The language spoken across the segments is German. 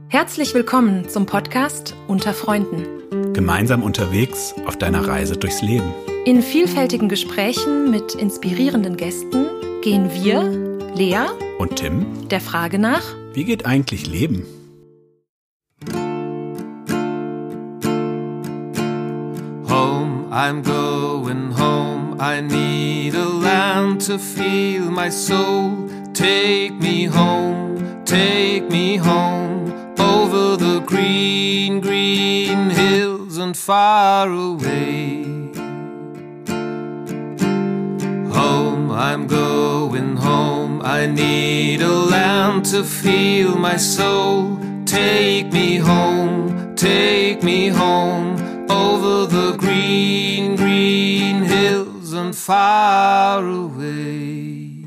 Herzlich willkommen zum Podcast Unter Freunden. Gemeinsam unterwegs auf deiner Reise durchs Leben. In vielfältigen Gesprächen mit inspirierenden Gästen gehen wir, Lea und Tim, der Frage nach: Wie geht eigentlich Leben? Home, I'm going home. I need a land to feel my soul. Take me home, take me home. Over the green, green hills and far away. Home, I'm going home. I need a land to feel my soul. Take me home, take me home. Over the green, green hills and far away.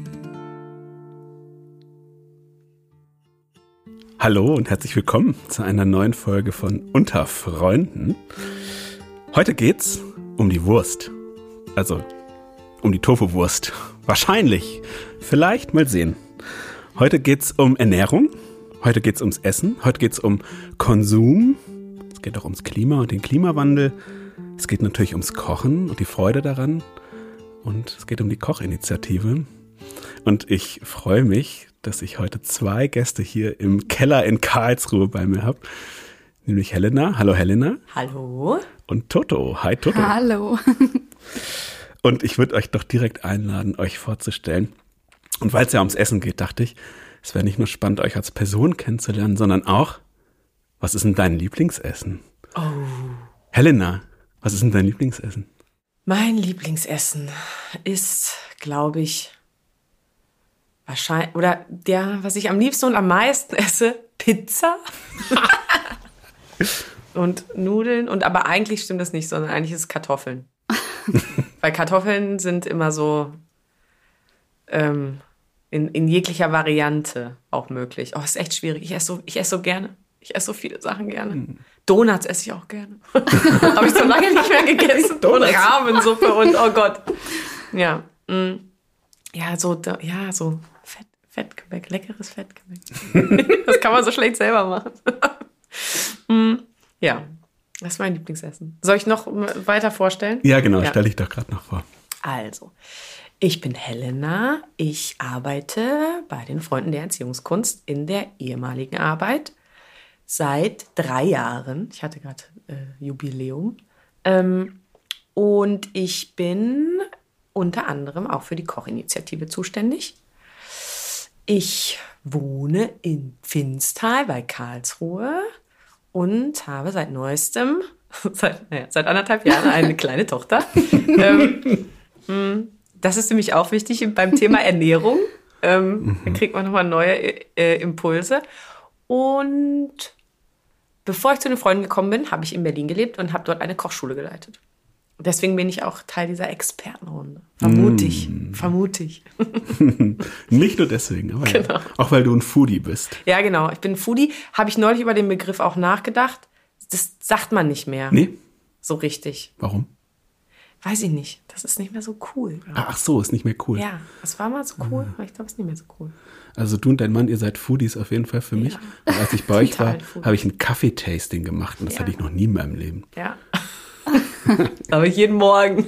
Hallo und herzlich willkommen zu einer neuen Folge von Unter Freunden. Heute geht's um die Wurst. Also um die Tofu-Wurst. Wahrscheinlich. Vielleicht, mal sehen. Heute geht's um Ernährung. Heute geht's ums Essen. Heute geht's um Konsum. Es geht auch ums Klima und den Klimawandel. Es geht natürlich ums Kochen und die Freude daran. Und es geht um die Kochinitiative. Und ich freue mich, dass ich heute zwei Gäste hier im Keller in Karlsruhe bei mir habe. Nämlich Helena. Hallo Helena. Hallo. Und Toto. Hi Toto. Hallo. Und ich würde euch doch direkt einladen, euch vorzustellen. Und weil es ja ums Essen geht, dachte ich, es wäre nicht nur spannend, euch als Person kennenzulernen, sondern auch, was ist denn dein Lieblingsessen? Oh. Helena, was ist denn dein Lieblingsessen? Mein Lieblingsessen ist, glaube ich, wahrscheinlich, oder der, was ich am liebsten und am meisten esse, Pizza. Und Nudeln. Und aber eigentlich stimmt das nicht, sondern eigentlich ist es Kartoffeln. Weil Kartoffeln sind immer so in jeglicher Variante auch möglich. Oh, ist echt schwierig. Ich esse so gerne. Ich esse so viele Sachen gerne. Donuts esse ich auch gerne. Habe ich so lange nicht mehr gegessen. Und Rahmensuppe und oh Gott. Ja. Ja, so Fettgebäck, leckeres Fettgebäck. Das kann man so schlecht selber machen. Ja, das ist mein Lieblingsessen. Soll ich noch weiter vorstellen? Ja, genau, stelle ich doch gerade noch vor. Also, ich bin Helena. Ich arbeite bei den Freunden der Erziehungskunst in der ehemaligen Arbeit seit 3 Jahren. Ich hatte gerade Jubiläum. Und ich bin unter anderem auch für die Kochinitiative zuständig. Ich wohne in Pfinstal bei Karlsruhe und habe seit neuestem, seit 1,5 Jahren, eine kleine Tochter. Das ist nämlich auch wichtig beim Thema Ernährung. Da kriegt man nochmal neue Impulse. Und bevor ich zu den Freunden gekommen bin, habe ich in Berlin gelebt und habe dort eine Kochschule geleitet. Deswegen bin ich auch Teil dieser Expertenrunde. Vermute ich. Nicht nur deswegen, aber genau. Ja. Auch weil du ein Foodie bist. Ja, genau. Ich bin ein Foodie. Habe ich neulich über den Begriff auch nachgedacht. Das sagt man nicht mehr. Nee? So richtig. Warum? Weiß ich nicht. Das ist nicht mehr so cool. Ach so, ist nicht mehr cool. Ja, das war mal so cool, aber ich glaube, es ist nicht mehr so cool. Also du und dein Mann, ihr seid Foodies auf jeden Fall für mich. Und als ich bei euch war, habe ich ein Kaffeetasting gemacht und das hatte ich noch nie in meinem Leben. Ja. Aber jeden Morgen.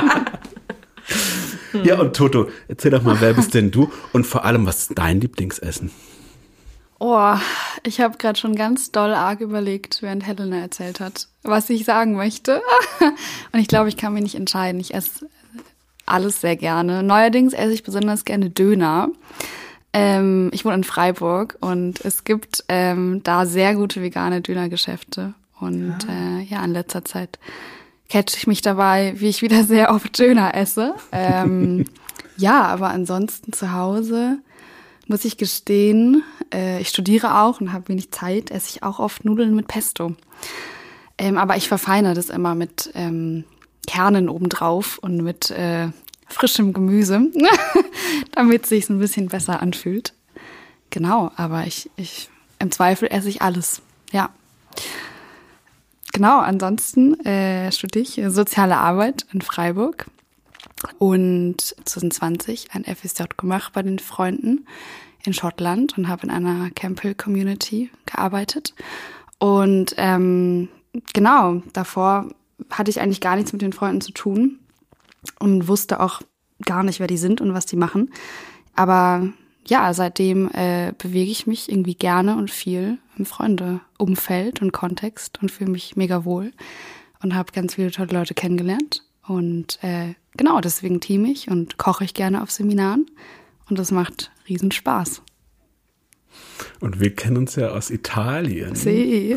Ja, und Toto, erzähl doch mal, wer bist denn du? Und vor allem, was ist dein Lieblingsessen? Oh, ich habe gerade schon ganz doll arg überlegt, während Helena erzählt hat, was ich sagen möchte. Und ich glaube, ich kann mich nicht entscheiden. Ich esse alles sehr gerne. Neuerdings esse ich besonders gerne Döner. Ich wohne in Freiburg und es gibt da sehr gute vegane Dönergeschäfte. Und in letzter Zeit catche ich mich dabei, wie ich wieder sehr oft Döner esse. Aber ansonsten zu Hause muss ich gestehen, ich studiere auch und habe wenig Zeit, esse ich auch oft Nudeln mit Pesto. Aber ich verfeinere das immer mit Kernen obendrauf und mit frischem Gemüse, damit es sich ein bisschen besser anfühlt. Genau, aber ich im Zweifel esse ich alles, ja. Genau, ansonsten studiere ich Soziale Arbeit in Freiburg und 2020 ein FSJ gemacht bei den Freunden in Schottland und habe in einer Campbell-Community gearbeitet. Und genau, davor hatte ich eigentlich gar nichts mit den Freunden zu tun und wusste auch gar nicht, wer die sind und was die machen. Aber ja, seitdem bewege ich mich irgendwie gerne und viel im Freundeumfeld und Kontext und fühle mich mega wohl und habe ganz viele tolle Leute kennengelernt. Und genau, deswegen teame ich und koche ich gerne auf Seminaren und das macht riesen Spaß. Und wir kennen uns ja aus Italien. Sie.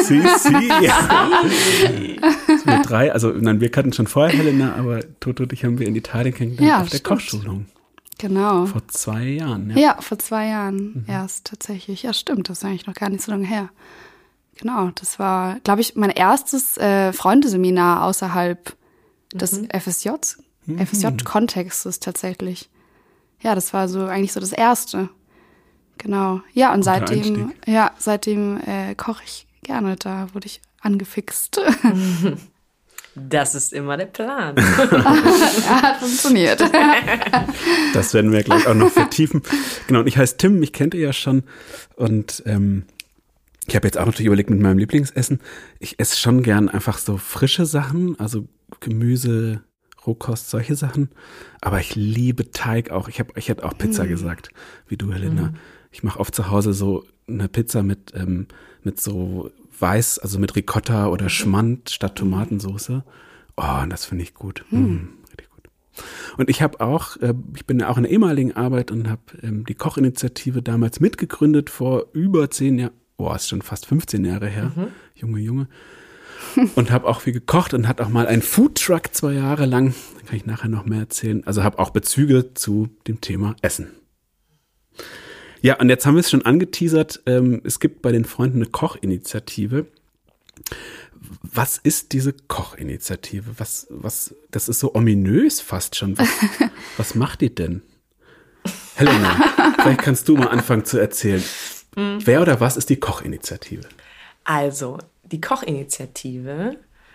Wir drei, also nein, wir kannten schon vorher Helena, aber Toto und ich haben wir in Italien kennengelernt auf der Kochschulung. Genau. Vor 2 Jahren. Ja, vor 2 Jahren erst tatsächlich. Ja, stimmt, das ist eigentlich noch gar nicht so lange her. Genau, das war, glaube ich, mein erstes Freundeseminar außerhalb des FSJ-Kontextes tatsächlich. Ja, das war so eigentlich so das erste. Genau. Ja, und seitdem koche ich gerne. Da wurde ich angefixt. Das ist immer der Plan. Hat funktioniert. Das werden wir gleich auch noch vertiefen. Genau, und ich heiße Tim, mich kennt ihr ja schon. Und ich habe jetzt auch natürlich überlegt mit meinem Lieblingsessen. Ich esse schon gern einfach so frische Sachen, also Gemüse, Rohkost, solche Sachen. Aber ich liebe Teig auch. Ich hätte auch Pizza gesagt, wie du, Helena. Ich mache oft zu Hause so eine Pizza mit so Weiß, also mit Ricotta oder Schmand statt Tomatensoße. Oh, und das finde ich gut. Richtig gut. Und ich habe auch, ich bin ja auch in der ehemaligen Arbeit und habe die Kochinitiative damals mitgegründet vor über 10 Jahren. Oh, ist schon fast 15 Jahre her. Junge. Und habe auch viel gekocht und hatte auch mal einen Foodtruck 2 Jahre lang. Da kann ich nachher noch mehr erzählen. Also habe auch Bezüge zu dem Thema Essen. Ja, und jetzt haben wir es schon angeteasert. Es gibt bei den Freunden eine Kochinitiative. Was ist diese Kochinitiative? Was, das ist so ominös fast schon. Was macht die denn? Helena, vielleicht kannst du mal anfangen zu erzählen. Wer oder was ist die Kochinitiative? Also, die Kochinitiative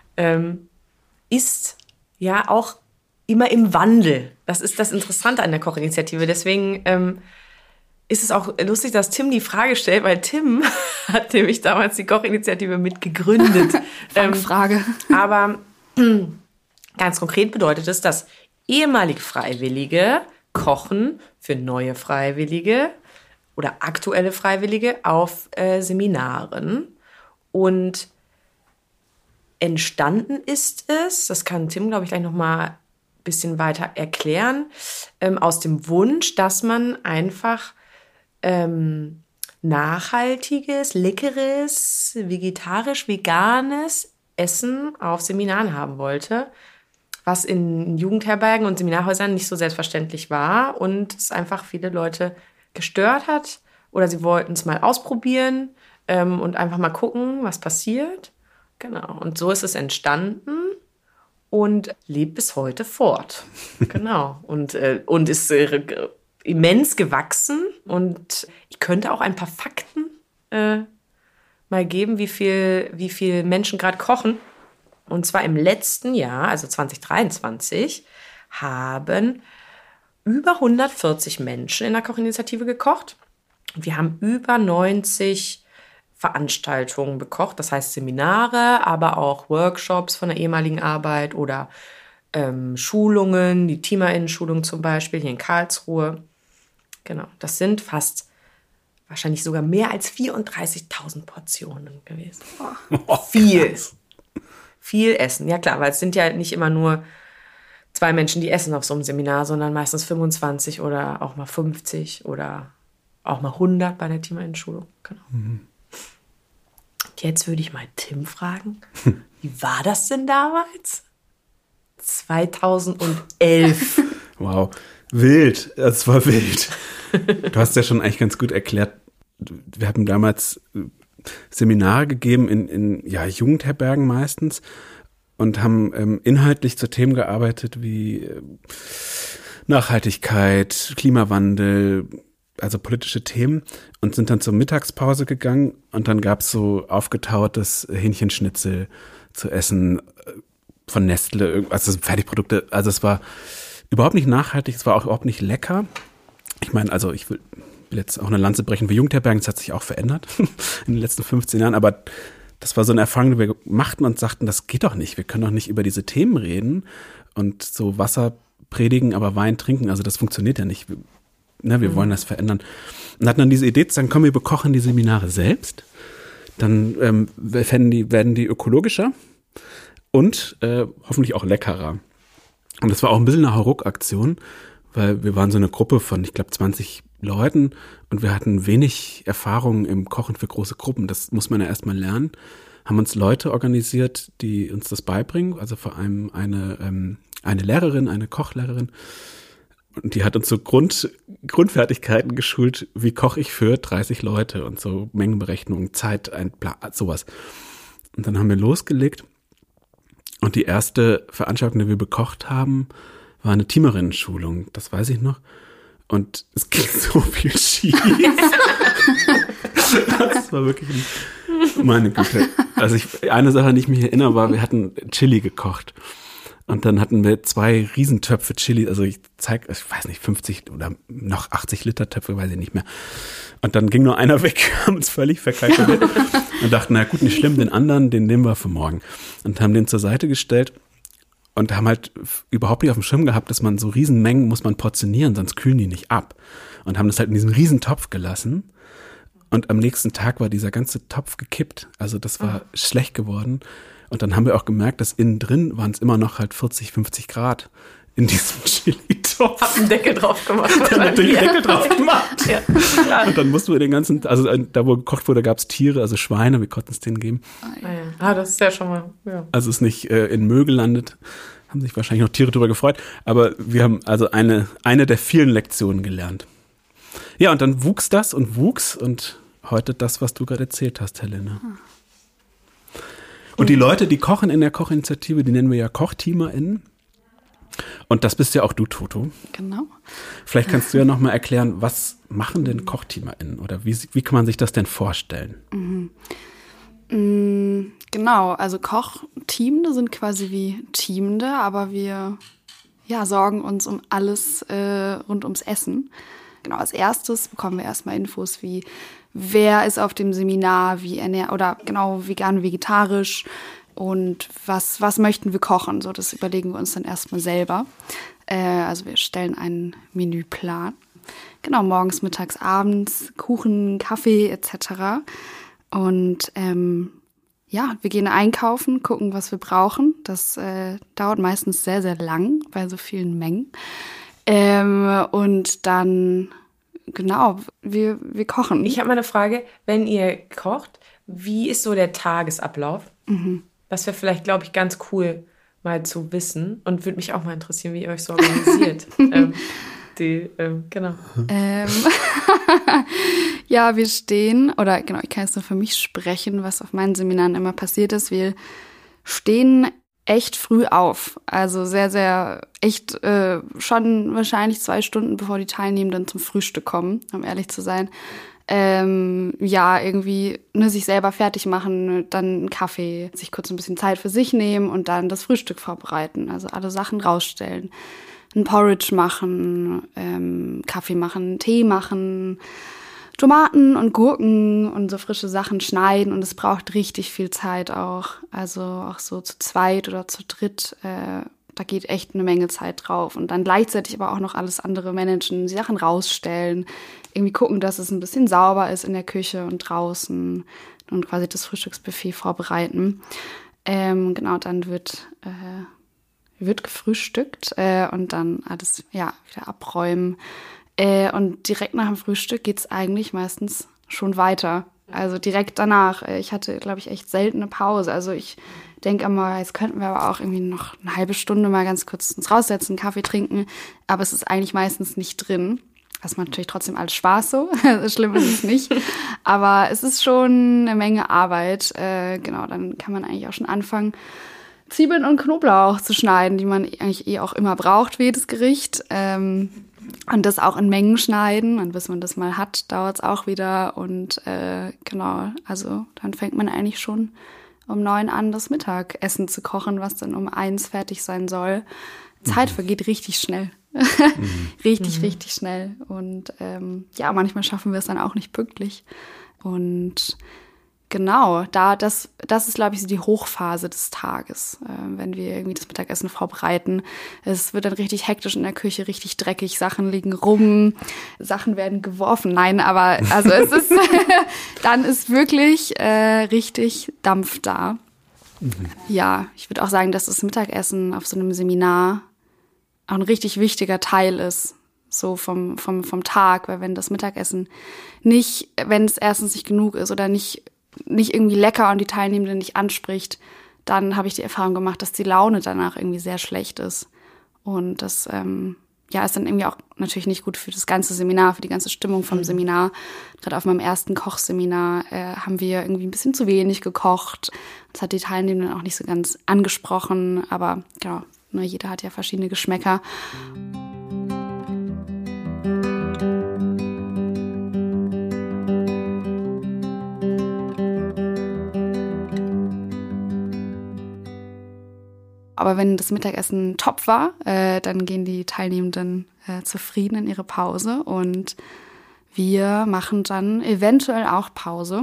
ist ja auch immer im Wandel. Das ist das Interessante an der Kochinitiative. Deswegen ist es auch lustig, dass Tim die Frage stellt, weil Tim hat nämlich damals die Kochinitiative mitgegründet. Frage. Aber ganz konkret bedeutet es, dass ehemalige Freiwillige kochen für neue Freiwillige oder aktuelle Freiwillige auf Seminaren. Und entstanden ist es, das kann Tim, glaube ich, gleich noch mal ein bisschen weiter erklären, aus dem Wunsch, dass man einfach nachhaltiges, leckeres, vegetarisch-veganes Essen auf Seminaren haben wollte, was in Jugendherbergen und Seminarhäusern nicht so selbstverständlich war und es einfach viele Leute gestört hat oder sie wollten es mal ausprobieren und einfach mal gucken, was passiert. Genau, und so ist es entstanden und lebt bis heute fort. Genau, und ist immens gewachsen und ich könnte auch ein paar Fakten mal geben, wie viel Menschen gerade kochen. Und zwar im letzten Jahr, also 2023, haben über 140 Menschen in der Kochinitiative gekocht. Wir haben über 90 Veranstaltungen bekocht, das heißt Seminare, aber auch Workshops von der ehemaligen Arbeit oder Schulungen, die TeamerInnen-Schulung zum Beispiel hier in Karlsruhe. Genau, das sind fast, wahrscheinlich sogar mehr als 34.000 Portionen gewesen. Oh, viel Essen, ja klar, weil es sind ja nicht immer nur 2 Menschen, die essen auf so einem Seminar, sondern meistens 25 oder auch mal 50 oder auch mal 100 bei der TeamerInnen-Schulung. Genau. Jetzt würde ich mal Tim fragen, wie war das denn damals? 2011. Wow, wild, es war wild. Du hast ja schon eigentlich ganz gut erklärt, wir haben damals Seminare gegeben in Jugendherbergen meistens und haben inhaltlich zu Themen gearbeitet wie Nachhaltigkeit, Klimawandel, also politische Themen und sind dann zur Mittagspause gegangen und dann gab's so aufgetautes Hähnchenschnitzel zu essen von Nestle, also Fertigprodukte, also es war überhaupt nicht nachhaltig, es war auch überhaupt nicht lecker. Ich meine, also ich will will jetzt auch eine Lanze brechen für Jugendherbergen, das hat sich auch verändert in den letzten 15 Jahren, aber das war so eine Erfahrung, die wir machten und sagten, das geht doch nicht, wir können doch nicht über diese Themen reden und so Wasser predigen, aber Wein trinken, also das funktioniert ja nicht. Wir wollen das verändern. Und hatten dann diese Idee zu sagen, komm, wir bekochen die Seminare selbst, dann werden die ökologischer und hoffentlich auch leckerer. Und das war auch ein bisschen eine Hauruck-Aktion, weil wir waren so eine Gruppe von, ich glaube, 20 Leuten und wir hatten wenig Erfahrung im Kochen für große Gruppen. Das muss man ja erstmal lernen. Haben uns Leute organisiert, die uns das beibringen, also vor allem eine Lehrerin, eine Kochlehrerin. Und die hat uns so Grundfertigkeiten geschult, wie koche ich für 30 Leute und so Mengenberechnung, Zeit, sowas. Und dann haben wir losgelegt und die erste Veranstaltung, die wir bekocht haben, war eine Teamerinnen-Schulung, das weiß ich noch. Und es ging so viel schief. Das war wirklich, meine Güte. Also eine Sache, an die ich mich erinnere, war, wir hatten Chili gekocht. Und dann hatten wir 2 Riesentöpfe Chili, also ich weiß nicht, 50 oder noch 80 Liter Töpfe, weiß ich nicht mehr. Und dann ging nur einer weg, haben uns völlig verkalkuliert und dachten, na gut, nicht schlimm, den anderen, den nehmen wir für morgen. Und haben den zur Seite gestellt und haben halt überhaupt nicht auf dem Schirm gehabt, dass man so Riesenmengen muss man portionieren, sonst kühlen die nicht ab. Und haben das halt in diesem Riesentopf gelassen. Und am nächsten Tag war dieser ganze Topf gekippt. Also das war schlecht geworden. Und dann haben wir auch gemerkt, dass innen drin waren es immer noch halt 40, 50 Grad in diesem Chili-Topf. Hab einen Deckel drauf gemacht. Dann natürlich Deckel drauf gemacht. Ja. Und dann mussten wir den ganzen, also da wo gekocht wurde, gab es Tiere, also Schweine, wir konnten es denen geben. Das ist ja schon mal, ja. Also es ist nicht in Müll gelandet, haben sich wahrscheinlich noch Tiere drüber gefreut. Aber wir haben also eine der vielen Lektionen gelernt. Ja, und dann wuchs und heute das, was du gerade erzählt hast, Helene. Und die Leute, die kochen in der Kochinitiative, die nennen wir ja KochteamerInnen. Und das bist ja auch du, Toto. Genau. Vielleicht kannst du ja noch mal erklären, was machen denn KochteamerInnen? Oder wie kann man sich das denn vorstellen? Genau, also Kochteamende sind quasi wie Teamende, aber wir sorgen uns um alles rund ums Essen. Genau, als erstes bekommen wir erstmal Infos wie, wer ist auf dem Seminar, vegan, vegetarisch und was möchten wir kochen. So, das überlegen wir uns dann erstmal selber. Also wir stellen einen Menüplan. Genau, morgens, mittags, abends, Kuchen, Kaffee etc. Und wir gehen einkaufen, gucken, was wir brauchen. Das dauert meistens sehr, sehr lang bei so vielen Mengen. Und dann, genau, wir kochen. Ich habe mal eine Frage, wenn ihr kocht, wie ist so der Tagesablauf? Das wäre vielleicht, glaube ich, ganz cool mal zu wissen und würde mich auch mal interessieren, wie ihr euch so organisiert. Genau. Ja, wir stehen, oder genau, ich kann jetzt nur für mich sprechen, was auf meinen Seminaren immer passiert ist. Wir stehen echt früh auf. Also sehr, sehr, echt schon wahrscheinlich 2 Stunden, bevor die Teilnehmenden zum Frühstück kommen, um ehrlich zu sein. Irgendwie sich selber fertig machen, dann einen Kaffee, sich kurz ein bisschen Zeit für sich nehmen und dann das Frühstück vorbereiten. Also alle Sachen rausstellen. Ein Porridge machen, Kaffee machen, Tee machen, Tomaten und Gurken und so frische Sachen schneiden. Und es braucht richtig viel Zeit auch. Also auch so zu zweit oder zu dritt, da geht echt eine Menge Zeit drauf. Und dann gleichzeitig aber auch noch alles andere managen, die Sachen rausstellen, irgendwie gucken, dass es ein bisschen sauber ist in der Küche und draußen und quasi das Frühstücksbuffet vorbereiten. Genau, dann wird gefrühstückt und dann alles wieder abräumen. Und direkt nach dem Frühstück geht's eigentlich meistens schon weiter. Also direkt danach. Ich hatte, glaube ich, echt selten eine Pause. Also ich denke immer, jetzt könnten wir aber auch irgendwie noch eine halbe Stunde mal ganz kurz uns raussetzen, Kaffee trinken. Aber es ist eigentlich meistens nicht drin. Das macht natürlich trotzdem alles Spaß so. Schlimm ist es nicht. Aber es ist schon eine Menge Arbeit. Genau, dann kann man eigentlich auch schon anfangen, Zwiebeln und Knoblauch zu schneiden, die man eigentlich auch immer braucht für jedes Gericht. Und das auch in Mengen schneiden. Und bis man das mal hat, dauert es auch wieder. Und genau, also dann fängt man eigentlich schon um 9 an, das Mittagessen zu kochen, was dann um 1 fertig sein soll. Zeit vergeht richtig schnell. Richtig schnell. Und manchmal schaffen wir es dann auch nicht pünktlich. Und genau, das ist, glaube ich, so die Hochphase des Tages, wenn wir irgendwie das Mittagessen vorbereiten. Es wird dann richtig hektisch in der Küche, richtig dreckig, Sachen liegen rum, Sachen werden geworfen. Nein, aber also es ist, dann ist wirklich richtig Dampf da. Ja, ich würde auch sagen, dass das Mittagessen auf so einem Seminar auch ein richtig wichtiger Teil ist, so vom Tag, weil wenn das Mittagessen nicht, wenn es erstens nicht genug ist oder nicht irgendwie lecker und die Teilnehmenden nicht anspricht, dann habe ich die Erfahrung gemacht, dass die Laune danach irgendwie sehr schlecht ist. Und das ist dann irgendwie auch natürlich nicht gut für das ganze Seminar, für die ganze Stimmung vom Seminar. Gerade auf meinem ersten Kochseminar haben wir irgendwie ein bisschen zu wenig gekocht. Das hat die Teilnehmenden auch nicht so ganz angesprochen, aber genau, jeder hat ja verschiedene Geschmäcker. Aber wenn das Mittagessen top war, dann gehen die Teilnehmenden zufrieden in ihre Pause und wir machen dann eventuell auch Pause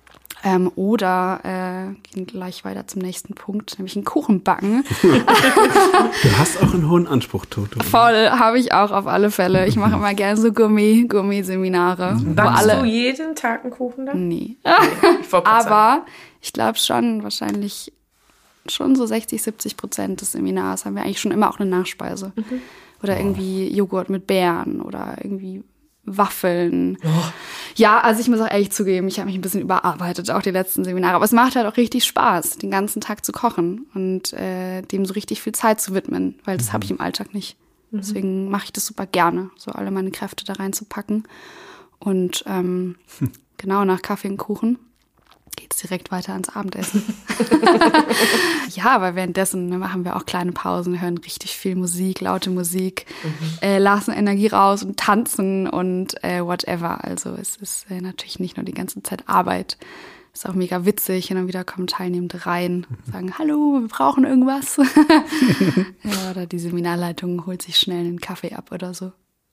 oder gehen gleich weiter zum nächsten Punkt, nämlich einen Kuchen backen. Du hast auch einen hohen Anspruch, Toto. Voll, habe ich auch auf alle Fälle. Ich mache immer gerne so Gourmet-Seminare. Backst du jeden Tag einen Kuchen dann? Nee. Ich aber ich glaube schon, wahrscheinlich schon so 60-70% des Seminars haben wir eigentlich schon immer auch eine Nachspeise. Oder irgendwie Joghurt mit Beeren oder irgendwie Waffeln. Ja, also ich muss auch ehrlich zugeben, ich habe mich ein bisschen überarbeitet, auch die letzten Seminare. Aber es macht halt auch richtig Spaß, den ganzen Tag zu kochen und dem so richtig viel Zeit zu widmen, weil das habe ich im Alltag nicht. Deswegen mache ich das super gerne, so alle meine Kräfte da reinzupacken. Und genau, nach Kaffee und Kuchen geht's direkt weiter ans Abendessen. Ja, aber währenddessen machen wir auch kleine Pausen, hören richtig viel Musik, laute Musik, lassen Energie raus und tanzen und whatever. Also es ist natürlich nicht nur die ganze Zeit Arbeit. Ist auch mega witzig. Hin und wieder kommen Teilnehmende rein, sagen, hallo, wir brauchen irgendwas. Ja, oder die Seminarleitung holt sich schnell einen Kaffee ab oder so.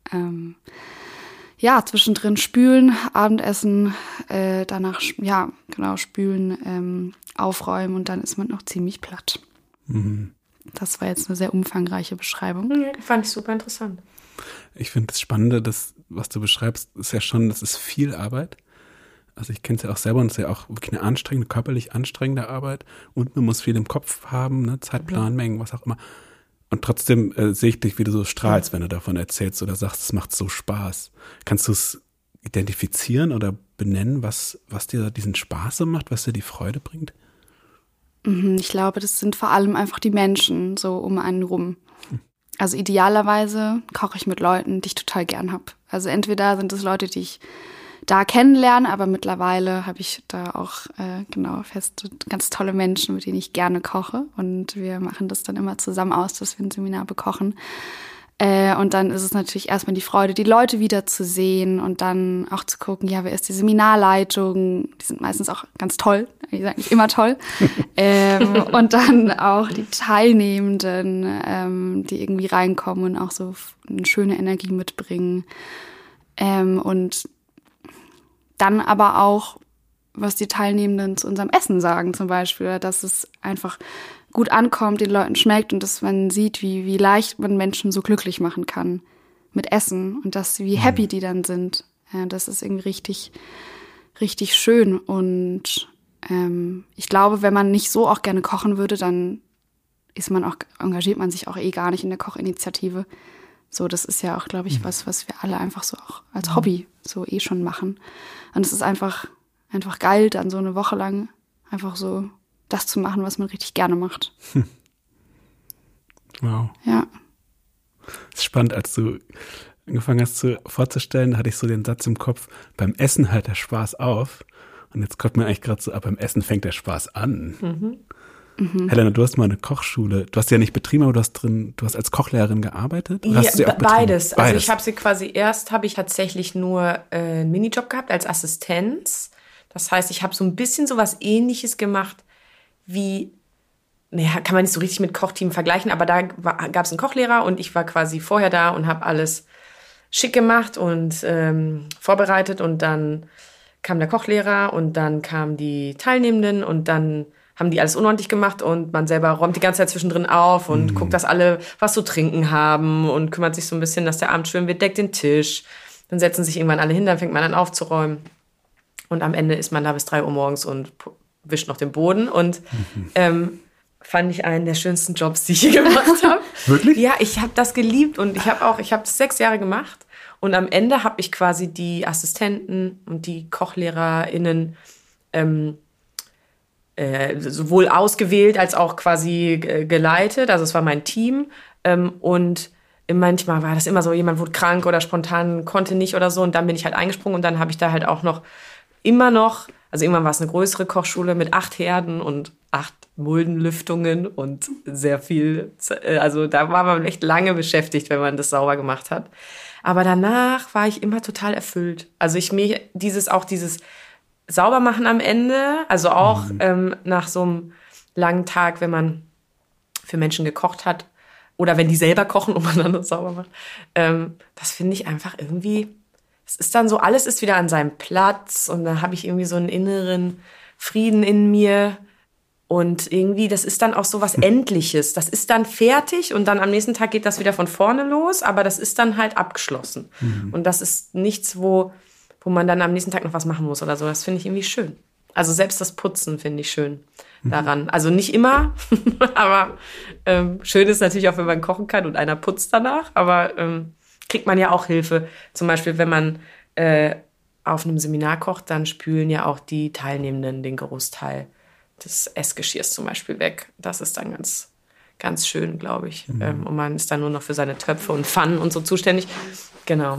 Ja, zwischendrin spülen, Abendessen, danach, ja, genau, spülen, aufräumen und dann ist man noch ziemlich platt. Das war jetzt eine sehr umfangreiche Beschreibung. Fand ich super interessant. Ich finde das Spannende, was du beschreibst, ist ja schon, das ist viel Arbeit. Also ich kenne es ja auch selber und es ist ja auch wirklich eine anstrengende, körperlich anstrengende Arbeit und man muss viel im Kopf haben, ne, Zeitplanmengen, was auch immer. Und trotzdem sehe ich dich, wie du so strahlst, wenn du davon erzählst oder sagst, es macht so Spaß. Kannst du es identifizieren oder benennen, was dir diesen Spaß so macht, was dir die Freude bringt? Ich glaube, das sind vor allem einfach die Menschen so um einen rum. Also idealerweise koche ich mit Leuten, die ich total gern habe. Also entweder sind es Leute, die ich da kennenlerne, aber mittlerweile habe ich da auch feste, ganz tolle Menschen, mit denen ich gerne koche und wir machen das dann immer zusammen aus, dass wir ein Seminar bekochen. Und dann ist es natürlich erstmal die Freude, die Leute wiederzusehen und dann auch zu gucken, ja, wer ist die Seminarleitung? Die sind meistens auch ganz toll, die sind nicht immer toll. Und dann auch die Teilnehmenden, die irgendwie reinkommen und auch so eine schöne Energie mitbringen. Und dann aber auch, was die Teilnehmenden zu unserem Essen sagen zum Beispiel, oder dass es einfach gut ankommt, den Leuten schmeckt und dass man sieht, wie leicht man Menschen so glücklich machen kann mit Essen und wie happy die dann sind. Ja, das ist irgendwie richtig, richtig schön und ich glaube, wenn man nicht so auch gerne kochen würde, dann engagiert man sich auch gar nicht in der Kochinitiative. So, das ist ja auch, glaube ich, was wir alle einfach so auch als Hobby so schon machen. Und es ist einfach geil, dann so eine Woche lang einfach so das zu machen, was man richtig gerne macht. Wow. Ja. Das ist spannend, als du angefangen hast vorzustellen, da hatte ich so den Satz im Kopf, beim Essen hört der Spaß auf. Und jetzt kommt mir eigentlich gerade so, beim Essen fängt der Spaß an. Helena, du hast mal eine Kochschule, du hast ja nicht betrieben, aber du hast als Kochlehrerin gearbeitet? Ja, hast du auch beides. Also ich habe sie habe ich tatsächlich nur einen Minijob gehabt als Assistenz. Das heißt, ich habe so ein bisschen so was Ähnliches gemacht wie kann man nicht so richtig mit Kochteam vergleichen, aber da gab es einen Kochlehrer und ich war quasi vorher da und habe alles schick gemacht und vorbereitet und dann kam der Kochlehrer und dann kamen die Teilnehmenden und dann haben die alles unordentlich gemacht und man selber räumt die ganze Zeit zwischendrin auf und guckt, dass alle was zu trinken haben und kümmert sich so ein bisschen, dass der Abend schön wird, deckt den Tisch. Dann setzen sich irgendwann alle hin, dann fängt man an aufzuräumen. Und am Ende ist man da bis 3 Uhr morgens und wischt noch den Boden. Und fand ich einen der schönsten Jobs, die ich je gemacht habe. Wirklich? Ja, ich habe das geliebt und ich habe es 6 Jahre gemacht. Und am Ende habe ich quasi die Assistenten und die KochlehrerInnen sowohl ausgewählt als auch quasi geleitet. Also es war mein Team. Und manchmal war das immer so, jemand wurde krank oder spontan konnte nicht oder so. Und dann bin ich halt eingesprungen und dann habe ich da halt auch also irgendwann war es eine größere Kochschule mit 8 Herden und 8 Muldenlüftungen und sehr viel. Also da war man echt lange beschäftigt, wenn man das sauber gemacht hat. Aber danach war ich immer total erfüllt. Also dieses Saubermachen am Ende, also auch nach so einem langen Tag, wenn man für Menschen gekocht hat oder wenn die selber kochen und man dann das sauber macht, das finde ich einfach irgendwie, es ist dann so, alles ist wieder an seinem Platz und dann habe ich irgendwie so einen inneren Frieden in mir. Und irgendwie, das ist dann auch so was Endliches. Das ist dann fertig und dann am nächsten Tag geht das wieder von vorne los, aber das ist dann halt abgeschlossen. Und das ist nichts, wo man dann am nächsten Tag noch was machen muss oder so. Das finde ich irgendwie schön. Also selbst das Putzen finde ich schön daran. Also nicht immer, aber schön ist natürlich auch, wenn man kochen kann und einer putzt danach. Aber kriegt man ja auch Hilfe. Zum Beispiel, wenn man auf einem Seminar kocht, dann spülen ja auch die Teilnehmenden den Großteil des Essgeschirrs zum Beispiel weg. Das ist dann ganz, ganz schön, glaube ich. Und man ist dann nur noch für seine Töpfe und Pfannen und so zuständig. Genau.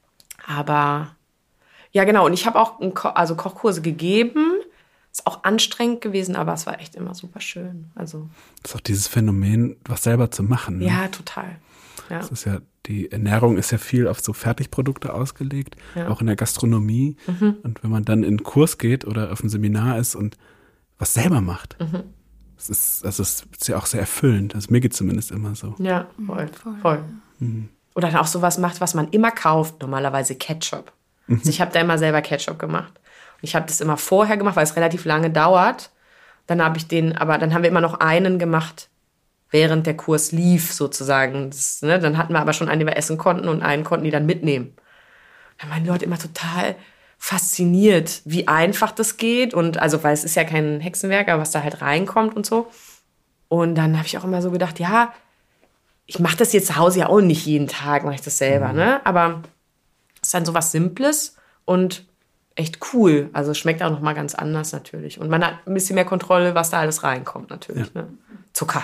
Aber, ja genau. Und ich habe auch Kochkurse gegeben. Ist auch anstrengend gewesen, aber es war echt immer super schön. Also, das ist auch dieses Phänomen, was selber zu machen. Ne? Ja, total. Ja. Das ist ja, die Ernährung ist ja viel auf so Fertigprodukte ausgelegt, auch in der Gastronomie. Und wenn man dann in einen Kurs geht oder auf ein Seminar ist und was selber macht. Das ist ja auch sehr erfüllend. Also mir geht es zumindest immer so. Ja, voll. Oder dann auch sowas macht, was man immer kauft, normalerweise Ketchup. Also ich habe da immer selber Ketchup gemacht. Und ich habe das immer vorher gemacht, weil es relativ lange dauert. Dann haben wir immer noch einen gemacht, während der Kurs lief sozusagen. Dann hatten wir aber schon einen, den wir essen konnten und einen konnten die dann mitnehmen. Dann waren die Leute immer total fasziniert, wie einfach das geht und also, weil es ist ja kein Hexenwerk, aber was da halt reinkommt und so. Und dann habe ich auch immer so gedacht, ja, ich mache das jetzt zu Hause ja auch nicht jeden Tag, mache ich das selber, ne? Aber es ist dann so was Simples und echt cool. Also es schmeckt auch noch mal ganz anders natürlich. Und man hat ein bisschen mehr Kontrolle, was da alles reinkommt natürlich. Ne? Zucker.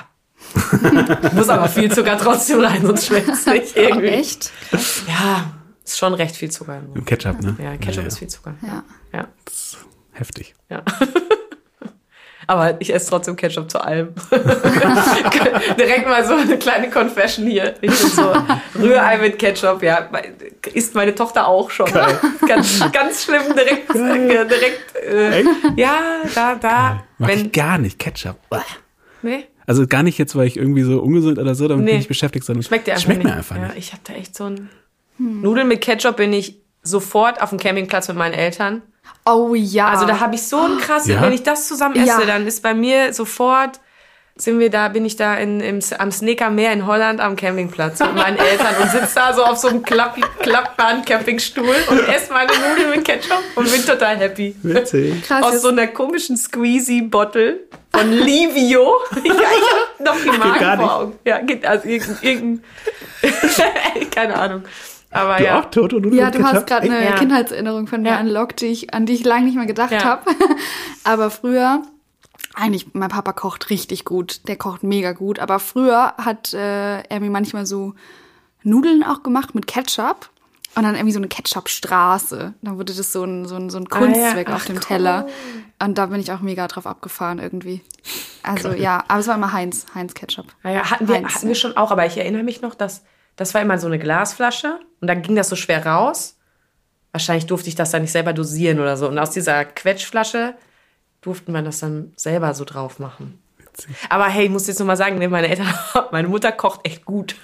Muss aber viel Zucker trotzdem rein, sonst schmeckt es nicht irgendwie. Echt? Ja. Ist schon recht viel Zucker. Im Ketchup, ne? Ja, Ketchup ist viel Zucker. Ja. Das ist heftig. Ja. Aber ich esse trotzdem Ketchup zu allem. Direkt mal so eine kleine Confession hier. Ich bin so Rührei mit Ketchup, ja. Isst meine Tochter auch schon. Ganz, ganz schlimm, direkt. Ja, da. Mach ich gar nicht, Ketchup. Nee? Also gar nicht jetzt, weil ich irgendwie so ungesund oder so damit bin ich beschäftigt, sondern schmeckt mir einfach nicht. Ja, ich habe da echt so ein Nudeln mit Ketchup bin ich sofort auf dem Campingplatz mit meinen Eltern. Oh ja. Also da habe ich so ein krasses, wenn ich das zusammen esse, dann ist bei mir sofort, bin ich da am Sneekermeer in Holland am Campingplatz mit meinen Eltern und sitze da so auf so einem klappbaren Campingstuhl und esse meine Nudeln mit Ketchup und bin total happy. Witzig. Krass. Aus so einer komischen Squeezy-Bottle von Livio. Ja, ich habe noch die Marke vor Augen. Ja, also irgendein keine Ahnung. Aber du auch Toto? Ja, du hast gerade eine Kindheitserinnerung von mir unlockt, an die ich lange nicht mehr gedacht habe. Aber früher, eigentlich, mein Papa kocht richtig gut. Der kocht mega gut. Aber früher hat er mir manchmal so Nudeln auch gemacht mit Ketchup. Und dann irgendwie so eine Ketchup-Straße. Dann wurde das so ein Kunstwerk auf dem Teller. Und da bin ich auch mega drauf abgefahren irgendwie. Also aber es war immer Heinz Ketchup. Ja, hatten wir schon auch. Aber ich erinnere mich noch, dass das war immer so eine Glasflasche und dann ging das so schwer raus. Wahrscheinlich durfte ich das dann nicht selber dosieren oder so. Und aus dieser Quetschflasche durften wir das dann selber so drauf machen. Aber hey, ich muss jetzt nochmal sagen, meine Mutter kocht echt gut.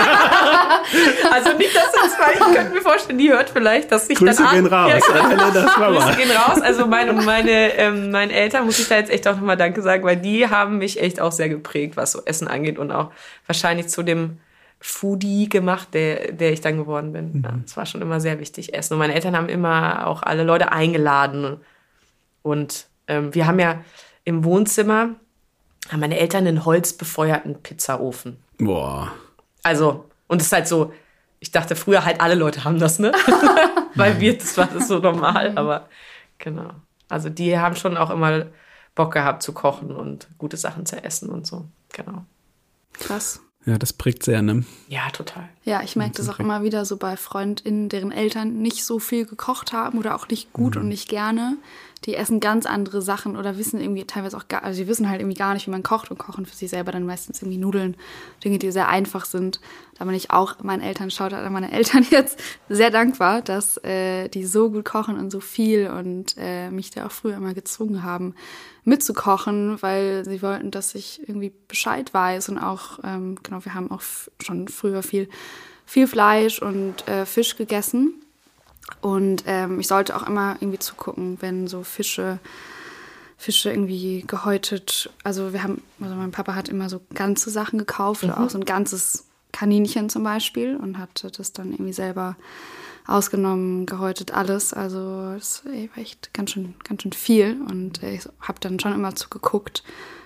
Also nicht, dass das mal, ich könnte mir vorstellen, die hört vielleicht, dass ich Grüße dann... gehen raus. Grüße gehen raus. Also meinen Eltern muss ich da jetzt echt auch nochmal Danke sagen, weil die haben mich echt auch sehr geprägt, was so Essen angeht und auch wahrscheinlich zu dem Foodie gemacht, der ich dann geworden bin. Ja, das war schon immer sehr wichtig, Essen. Und meine Eltern haben immer auch alle Leute eingeladen. Und wir haben ja im Wohnzimmer, haben meine Eltern einen holzbefeuerten Pizzaofen. Boah. Also, und es ist halt so, ich dachte früher halt alle Leute haben das, ne? Weil das war so normal, aber genau. Also die haben schon auch immer Bock gehabt zu kochen und gute Sachen zu essen und so, genau. Krass. Ja, das prägt sehr, ne? Ja, total. Ja, ich merke das auch immer wieder so bei FreundInnen, deren Eltern nicht so viel gekocht haben oder auch nicht gut und nicht gerne. Die essen ganz andere Sachen oder wissen irgendwie teilweise auch also die wissen halt irgendwie gar nicht, wie man kocht und kochen für sich selber dann meistens irgendwie Nudeln, Dinge, die sehr einfach sind. Da bin ich auch meinen Eltern, Shoutout an meine Eltern jetzt, sehr dankbar, dass die so gut kochen und so viel und mich da auch früher immer gezwungen haben, mitzukochen, weil sie wollten, dass ich irgendwie Bescheid weiß und auch, genau, wir haben auch schon früher viel Fleisch und Fisch gegessen. Und ich sollte auch immer irgendwie zugucken, wenn so Fische irgendwie gehäutet, also mein Papa hat immer so ganze Sachen gekauft, oder auch so ein ganzes Kaninchen zum Beispiel und hat das dann irgendwie selber ausgenommen, gehäutet, alles. Also das war echt ganz schön viel und ich habe dann schon immer zugeguckt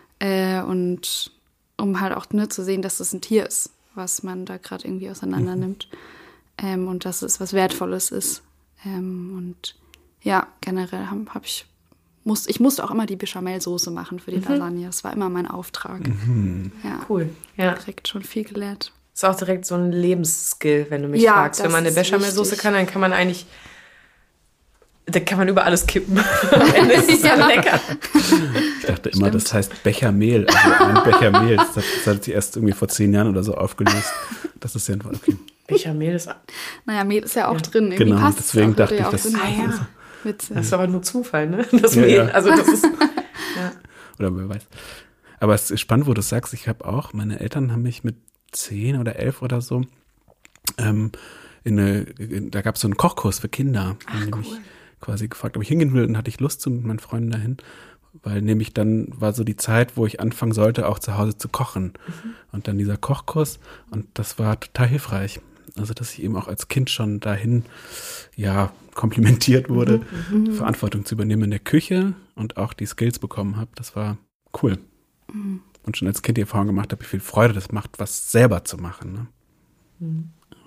und um halt auch zu sehen, dass das ein Tier ist, was man da gerade irgendwie auseinander nimmt und dass es was Wertvolles ist. Und ja, generell ich musste auch immer die Bechamelsoße machen für die Lasagne. Das war immer mein Auftrag. Ja, cool. Ja. Direkt schon viel gelernt. Ist auch direkt so ein Lebensskill, wenn du mich fragst. Wenn man eine Bechamelsoße kann, dann kann man über alles kippen. Am Ende ist es dann lecker. Ich dachte immer, das heißt Bechermehl. Also ein Bechermehl. Das hat sich erst irgendwie vor 10 Jahren oder so aufgelöst. Das ist ja ein okay. Bechamehl ist... Naja, Mehl ist ja auch drin. Irgendwie genau, passt deswegen auch, dachte ich, auch das... Witzig. Das ist aber nur Zufall, ne? Das Mehl. Ja. Also das ist... Ja. Oder wer weiß. Aber es ist spannend, wo du sagst, meine Eltern haben mich mit 10 oder 11 oder so, da gab es so einen Kochkurs für Kinder. Ach, cool. Mich quasi gefragt, ob ich hingehen will, und hatte ich Lust mit meinen Freunden dahin, weil nämlich dann war so die Zeit, wo ich anfangen sollte, auch zu Hause zu kochen. Und dann dieser Kochkurs, und das war total hilfreich. Also, dass ich eben auch als Kind schon dahin, ja, komplimentiert wurde, Verantwortung zu übernehmen in der Küche und auch die Skills bekommen habe. Das war cool. Und schon als Kind die Erfahrung gemacht habe, wie viel Freude das macht, was selber zu machen. Ne?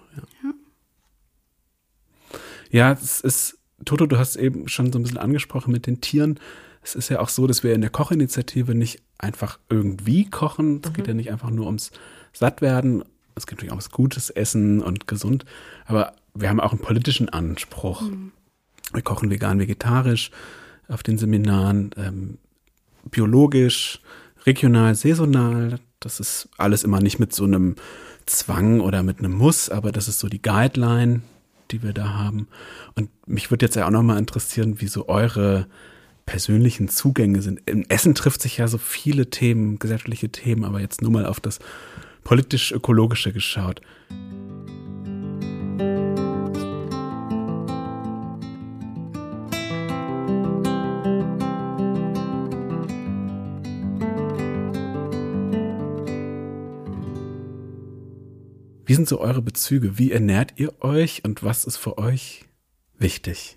Ja, es ist, Toto, du hast eben schon so ein bisschen angesprochen mit den Tieren. Es ist ja auch so, dass wir in der Kochinitiative nicht einfach irgendwie kochen. Es geht ja nicht einfach nur ums Sattwerden. Es geht natürlich auch ums gutes Essen und gesund. Aber wir haben auch einen politischen Anspruch. Wir kochen vegan, vegetarisch auf den Seminaren, biologisch, regional, saisonal. Das ist alles immer nicht mit so einem Zwang oder mit einem Muss, aber das ist so die Guideline, die wir da haben. Und mich würde jetzt ja auch nochmal interessieren, wie so eure persönlichen Zugänge sind. Im Essen trifft sich ja so viele Themen, gesellschaftliche Themen, aber jetzt nur mal auf das politisch-ökologische geschaut. Wie sind so eure Bezüge? Wie ernährt ihr euch und was ist für euch wichtig?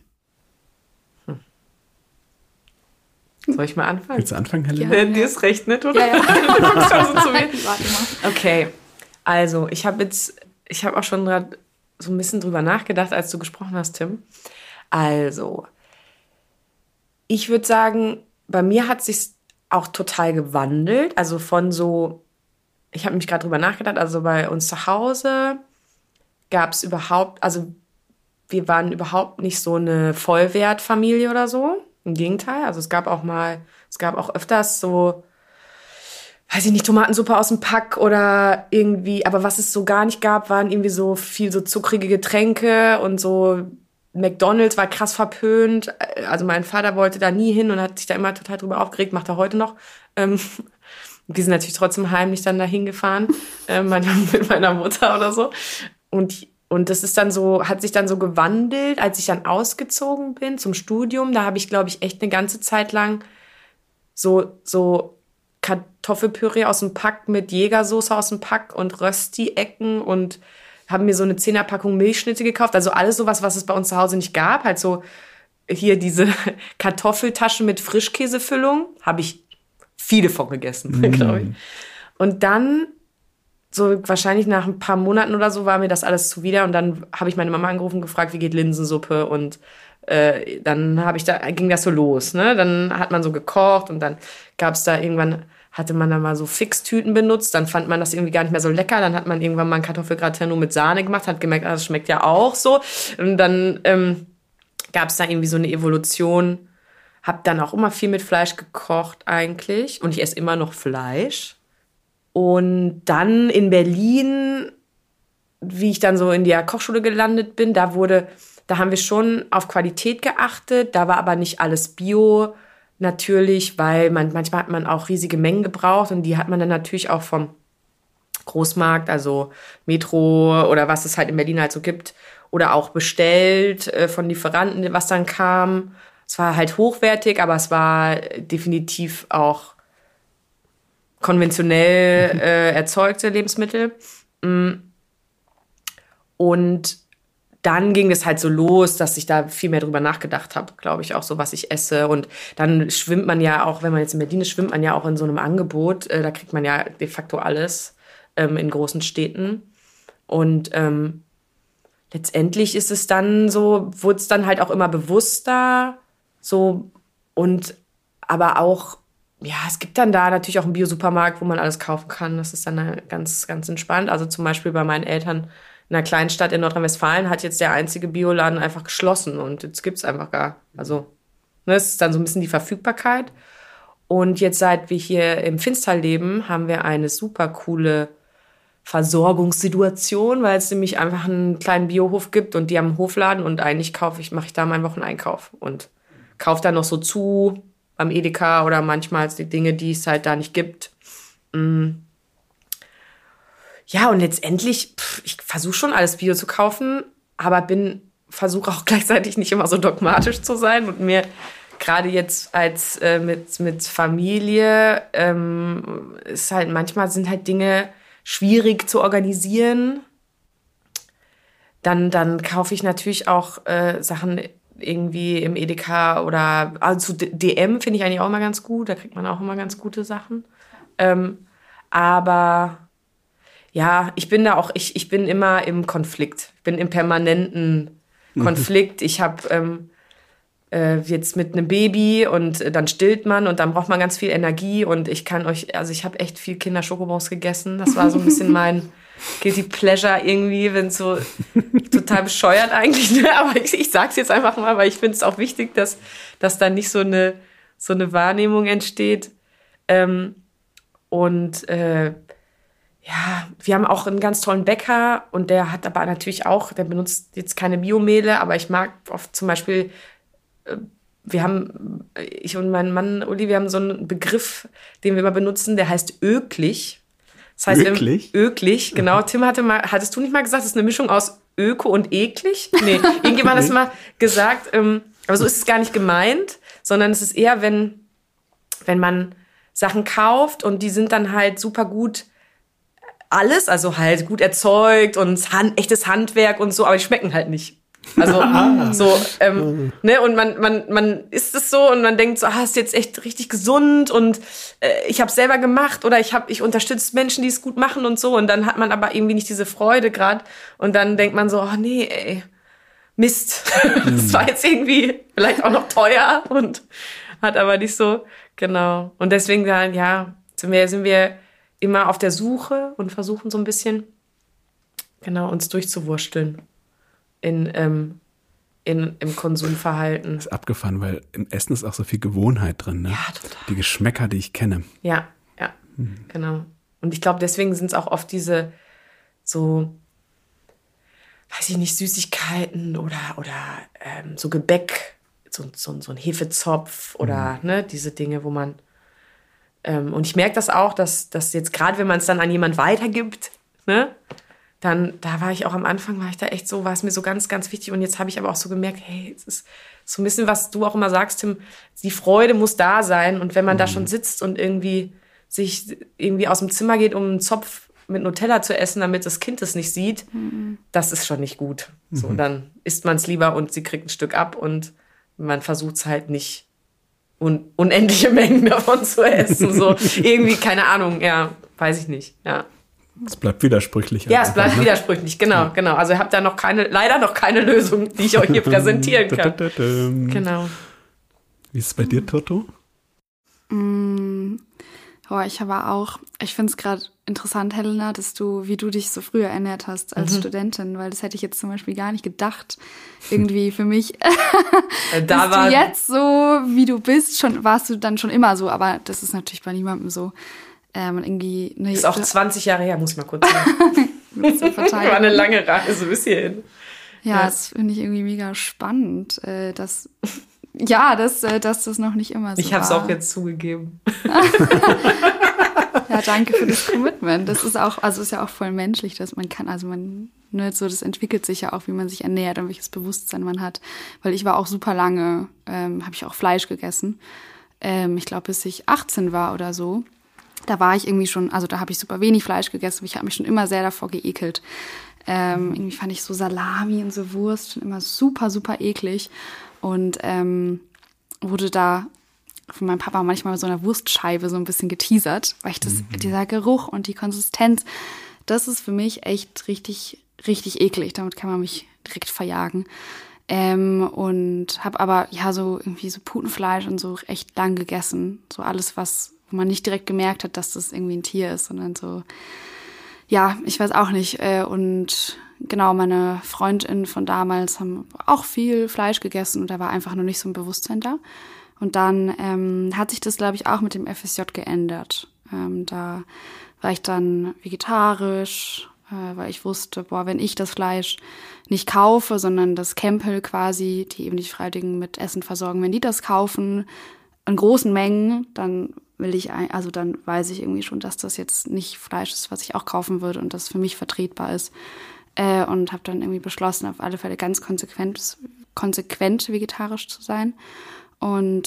Soll ich mal anfangen? Willst du anfangen, Helena? Ja. Dir ist recht, ne? Oder? Ja. Du guckst schon so zu mir. Warte mal. Okay, also ich habe auch schon gerade so ein bisschen drüber nachgedacht, als du gesprochen hast, Tim. Also, ich würde sagen, bei mir hat es sich auch total gewandelt. Also von so, ich habe mich gerade drüber nachgedacht, also bei uns zu Hause gab es also wir waren überhaupt nicht so eine Vollwertfamilie oder so. Im Gegenteil, also es gab auch öfters so, weiß ich nicht, Tomatensuppe aus dem Pack oder irgendwie, aber was es so gar nicht gab, waren irgendwie so viel so zuckrige Getränke und so McDonald's war krass verpönt. Also mein Vater wollte da nie hin und hat sich da immer total drüber aufgeregt, macht er heute noch. Und wir sind natürlich trotzdem heimlich dann dahin gefahren, mit meiner Mutter oder so. Und das ist dann so, hat sich dann so gewandelt, als ich dann ausgezogen bin zum Studium. Da habe ich, glaube ich, echt eine ganze Zeit lang so Kartoffelpüree aus dem Pack mit Jägersoße aus dem Pack und Rösti-Ecken und haben mir so eine 10er-Packung Milchschnitte gekauft. Also alles sowas, was es bei uns zu Hause nicht gab. Halt so hier diese Kartoffeltaschen mit Frischkäsefüllung. Habe ich viele von gegessen, glaube ich. Und dann, so wahrscheinlich nach ein paar Monaten oder so, war mir das alles zuwider. Und dann habe ich meine Mama angerufen und gefragt, wie geht Linsensuppe? Und dann ging das so los. Ne? Dann hat man so gekocht und dann gab es da irgendwann, hatte man dann mal so Fixtüten benutzt. Dann fand man das irgendwie gar nicht mehr so lecker. Dann hat man irgendwann mal einen Kartoffelgratin nur mit Sahne gemacht, hat gemerkt, das schmeckt ja auch so. Und dann gab es da irgendwie so eine Evolution. Hab dann auch immer viel mit Fleisch gekocht eigentlich. Und ich esse immer noch Fleisch. Und dann in Berlin, wie ich dann so in der Kochschule gelandet bin, da haben wir schon auf Qualität geachtet. Da war aber nicht alles Bio natürlich, weil manchmal hat man auch riesige Mengen gebraucht. Und die hat man dann natürlich auch vom Großmarkt, also Metro oder was es halt in Berlin halt so gibt. Oder auch bestellt von Lieferanten, was dann kam. Es war halt hochwertig, aber es war definitiv auch konventionell erzeugte Lebensmittel. Und dann ging es halt so los, dass ich da viel mehr drüber nachgedacht habe, glaube ich, auch so, was ich esse. Und dann schwimmt man ja auch, wenn man jetzt in Berlin ist, schwimmt man ja auch in so einem Angebot. Da kriegt man ja de facto alles in großen Städten. Und letztendlich ist es dann so, wurde es dann halt auch immer bewusster. So, und aber auch, ja, es gibt dann da natürlich auch einen Bio-Supermarkt, wo man alles kaufen kann. Das ist dann ganz, ganz entspannt. Also zum Beispiel bei meinen Eltern in einer kleinen Stadt in Nordrhein-Westfalen hat jetzt der einzige Bioladen einfach geschlossen und jetzt gibt es einfach gar. Also, ne, es ist dann so ein bisschen die Verfügbarkeit. Und jetzt, seit wir hier im Finstal leben, haben wir eine super coole Versorgungssituation, weil es nämlich einfach einen kleinen Biohof gibt und die haben einen Hofladen und eigentlich mache ich da meinen Wocheneinkauf und kaufe dann noch so zu beim Edeka oder manchmal die Dinge, die es halt da nicht gibt. Ja, und letztendlich, ich versuche schon alles Bio zu kaufen, aber versuche auch gleichzeitig nicht immer so dogmatisch zu sein und mir gerade jetzt als mit Familie ist halt manchmal sind halt Dinge schwierig zu organisieren. Dann kaufe ich natürlich auch Sachen irgendwie im Edeka oder also zu DM finde ich eigentlich auch immer ganz gut. Da kriegt man auch immer ganz gute Sachen. Aber ja, ich bin da auch, ich bin immer im Konflikt. Ich bin im permanenten Konflikt. Ich habe jetzt mit einem Baby und dann stillt man und dann braucht man ganz viel Energie und ich habe echt viel Kinder-Schokobons gegessen. Das war so ein bisschen mein Guilty Pleasure irgendwie, wenn es so total bescheuert eigentlich, ne? Aber ich sag's jetzt einfach mal, weil ich finde es auch wichtig, dass da nicht so eine Wahrnehmung entsteht. Ja, wir haben auch einen ganz tollen Bäcker und der hat aber natürlich auch, der benutzt jetzt keine Biomehle, aber ich mag oft zum Beispiel, ich und mein Mann Uli, wir haben so einen Begriff, den wir immer benutzen, der heißt öklig. Das heißt, öklig, genau. Tim hattest du nicht mal gesagt, das ist eine Mischung aus öko und eklig? Nee, irgendjemand hat das mal gesagt, aber so ist es gar nicht gemeint, sondern es ist eher, wenn man Sachen kauft und die sind dann halt super gut alles, also halt gut erzeugt und echtes Handwerk und so, aber die schmecken halt nicht. Also ne, und man isst es so und man denkt so, ist jetzt echt richtig gesund und ich habe es selber gemacht oder ich unterstütze Menschen, die es gut machen und so und dann hat man aber irgendwie nicht diese Freude gerade und dann denkt man so, nee, ey, Mist, das war jetzt irgendwie vielleicht auch noch teuer und hat aber nicht so, genau. Und deswegen sind wir immer auf der Suche und versuchen so ein bisschen, genau, uns durchzuwursteln im Konsumverhalten. Das ist abgefahren, weil im Essen ist auch so viel Gewohnheit drin, ne? Ja, total. Die Geschmäcker, die ich kenne. Ja, genau. Und ich glaube, deswegen sind es auch oft diese so, weiß ich nicht, Süßigkeiten oder so Gebäck, so ein Hefezopf oder ne, diese Dinge, wo man Und ich merke das auch, dass jetzt gerade, wenn man es dann an jemand weitergibt, ne, dann, da war ich auch am Anfang, war es mir so ganz, ganz wichtig. Und jetzt habe ich aber auch so gemerkt, hey, es ist so ein bisschen, was du auch immer sagst, Tim, die Freude muss da sein. Und wenn man da schon sitzt und irgendwie sich irgendwie aus dem Zimmer geht, um einen Zopf mit Nutella zu essen, damit das Kind es nicht sieht, das ist schon nicht gut. So, dann isst man es lieber und sie kriegt ein Stück ab und man versucht es halt nicht unendliche Mengen davon zu essen. So irgendwie, keine Ahnung, ja, weiß ich nicht, ja. Es bleibt widersprüchlich. Ja, es bleibt widersprüchlich, genau. Also ich habe da leider noch keine Lösung, die ich euch hier präsentieren kann. Genau. Wie ist es bei dir, Toto? Ich finde es gerade interessant, Helena, wie du dich so früher ernährt hast als Studentin, weil das hätte ich jetzt zum Beispiel gar nicht gedacht. Irgendwie für mich, da bist du jetzt so, wie du bist, warst du dann schon immer so, aber das ist natürlich bei niemandem so. Irgendwie, ist auch 20 Jahre her, muss ich mal kurz sagen. War eine lange Reise bis hierhin. Ja, das finde ich irgendwie mega spannend, dass das noch nicht immer so war. Ich habe es auch jetzt zugegeben. Ja, danke für das Commitment. Das ist auch, ist ja auch voll menschlich, dass man kann, das entwickelt sich ja auch, wie man sich ernährt und welches Bewusstsein man hat. Weil ich war auch super lange, habe ich auch Fleisch gegessen. Ich glaube, bis ich 18 war oder so. Da war ich irgendwie schon, da habe ich super wenig Fleisch gegessen, aber ich habe mich schon immer sehr davor geekelt. Irgendwie fand ich so Salami und so Wurst schon immer super, super eklig. Und wurde da von meinem Papa manchmal mit so einer Wurstscheibe so ein bisschen geteasert, weil ich dieser Geruch und die Konsistenz, das ist für mich echt richtig, richtig eklig. Damit kann man mich direkt verjagen. Und habe aber so irgendwie so Putenfleisch und so echt lang gegessen. So alles, wo man nicht direkt gemerkt hat, dass das irgendwie ein Tier ist, sondern so, ja, ich weiß auch nicht. Und genau, meine Freundinnen von damals haben auch viel Fleisch gegessen und da war einfach noch nicht so ein Bewusstsein da. Und dann hat sich das, glaube ich, auch mit dem FSJ geändert. Da war ich dann vegetarisch, weil ich wusste, wenn ich das Fleisch nicht kaufe, sondern das Campbell quasi, die eben die Freiwilligen mit Essen versorgen, wenn die das kaufen in großen Mengen, dann dann weiß ich irgendwie schon, dass das jetzt nicht Fleisch ist, was ich auch kaufen würde und das für mich vertretbar ist. Und habe dann irgendwie beschlossen, auf alle Fälle ganz konsequent vegetarisch zu sein. Und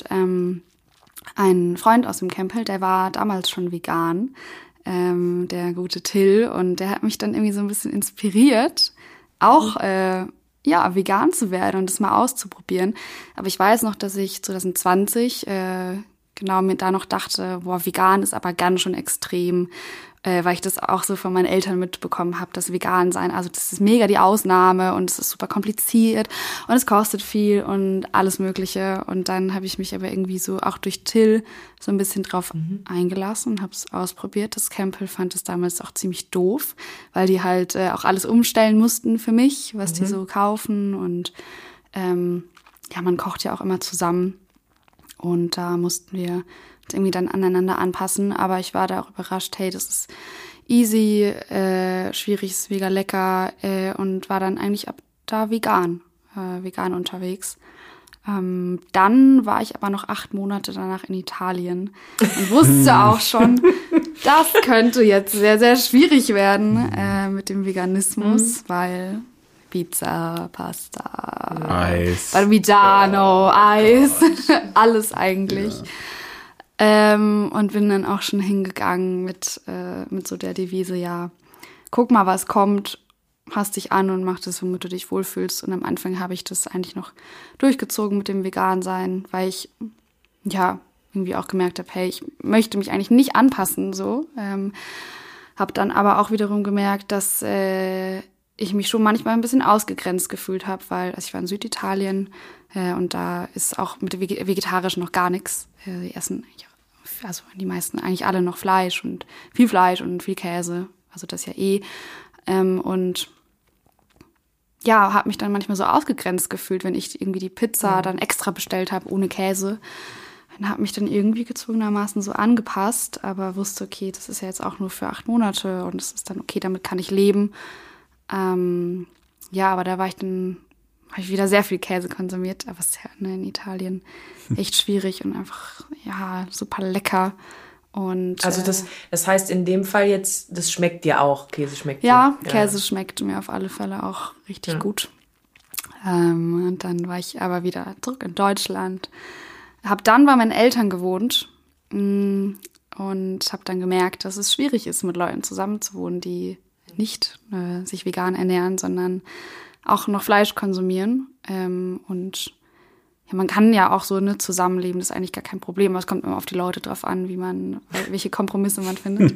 ein Freund aus dem Campbell, der war damals schon vegan, der gute Till, und der hat mich dann irgendwie so ein bisschen inspiriert, auch vegan zu werden und das mal auszuprobieren. Aber ich weiß noch, dass ich 2020 mir da noch dachte, vegan ist aber ganz schön extrem, weil ich das auch so von meinen Eltern mitbekommen habe, dass vegan sein, also das ist mega die Ausnahme und es ist super kompliziert und es kostet viel und alles Mögliche. Und dann habe ich mich aber irgendwie so auch durch Till so ein bisschen drauf eingelassen und habe es ausprobiert. Das Campbell fand es damals auch ziemlich doof, weil die halt auch alles umstellen mussten für mich, was die so kaufen. Und man kocht ja auch immer zusammen. Und da mussten wir uns irgendwie dann aneinander anpassen. Aber ich war da auch überrascht, hey, das ist easy, schwierig, ist mega lecker und war dann eigentlich ab da vegan unterwegs. Dann war ich aber noch 8 Monate danach in Italien und wusste auch schon, das könnte jetzt sehr, sehr schwierig werden mit dem Veganismus, weil Pizza, Pasta, Eis, Parmigiano, Eis, alles eigentlich. Ja. Und bin dann auch schon hingegangen mit so der Devise, ja, guck mal, was kommt, passt dich an und mach das, womit du dich wohlfühlst. Und am Anfang habe ich das eigentlich noch durchgezogen mit dem Vegan-Sein, weil ich irgendwie auch gemerkt habe, hey, ich möchte mich eigentlich nicht anpassen, so. Habe dann aber auch wiederum gemerkt, dass ich mich schon manchmal ein bisschen ausgegrenzt gefühlt habe, weil ich war in Süditalien und da ist auch mit vegetarisch noch gar nichts. Die essen, die meisten, eigentlich alle noch Fleisch und viel Käse, also das ja und habe mich dann manchmal so ausgegrenzt gefühlt, wenn ich irgendwie die Pizza dann extra bestellt habe, ohne Käse. Und habe mich dann irgendwie gezwungenermaßen so angepasst, aber wusste, okay, das ist ja jetzt auch nur für 8 Monate und es ist dann okay, damit kann ich leben. Aber da habe ich wieder sehr viel Käse konsumiert, aber es ist ja in Italien echt schwierig und einfach, super lecker. Und, Also das heißt in dem Fall jetzt, das schmeckt dir auch, Käse schmeckt dir? Ja, Käse schmeckt mir auf alle Fälle auch richtig gut. Und dann war ich aber wieder zurück in Deutschland. Habe dann bei meinen Eltern gewohnt und habe dann gemerkt, dass es schwierig ist, mit Leuten zusammenzuwohnen, die nicht sich vegan ernähren, sondern auch noch Fleisch konsumieren. Und ja, man kann ja auch so zusammenleben, das ist eigentlich gar kein Problem. Aber es kommt immer auf die Leute drauf an, welche Kompromisse man findet.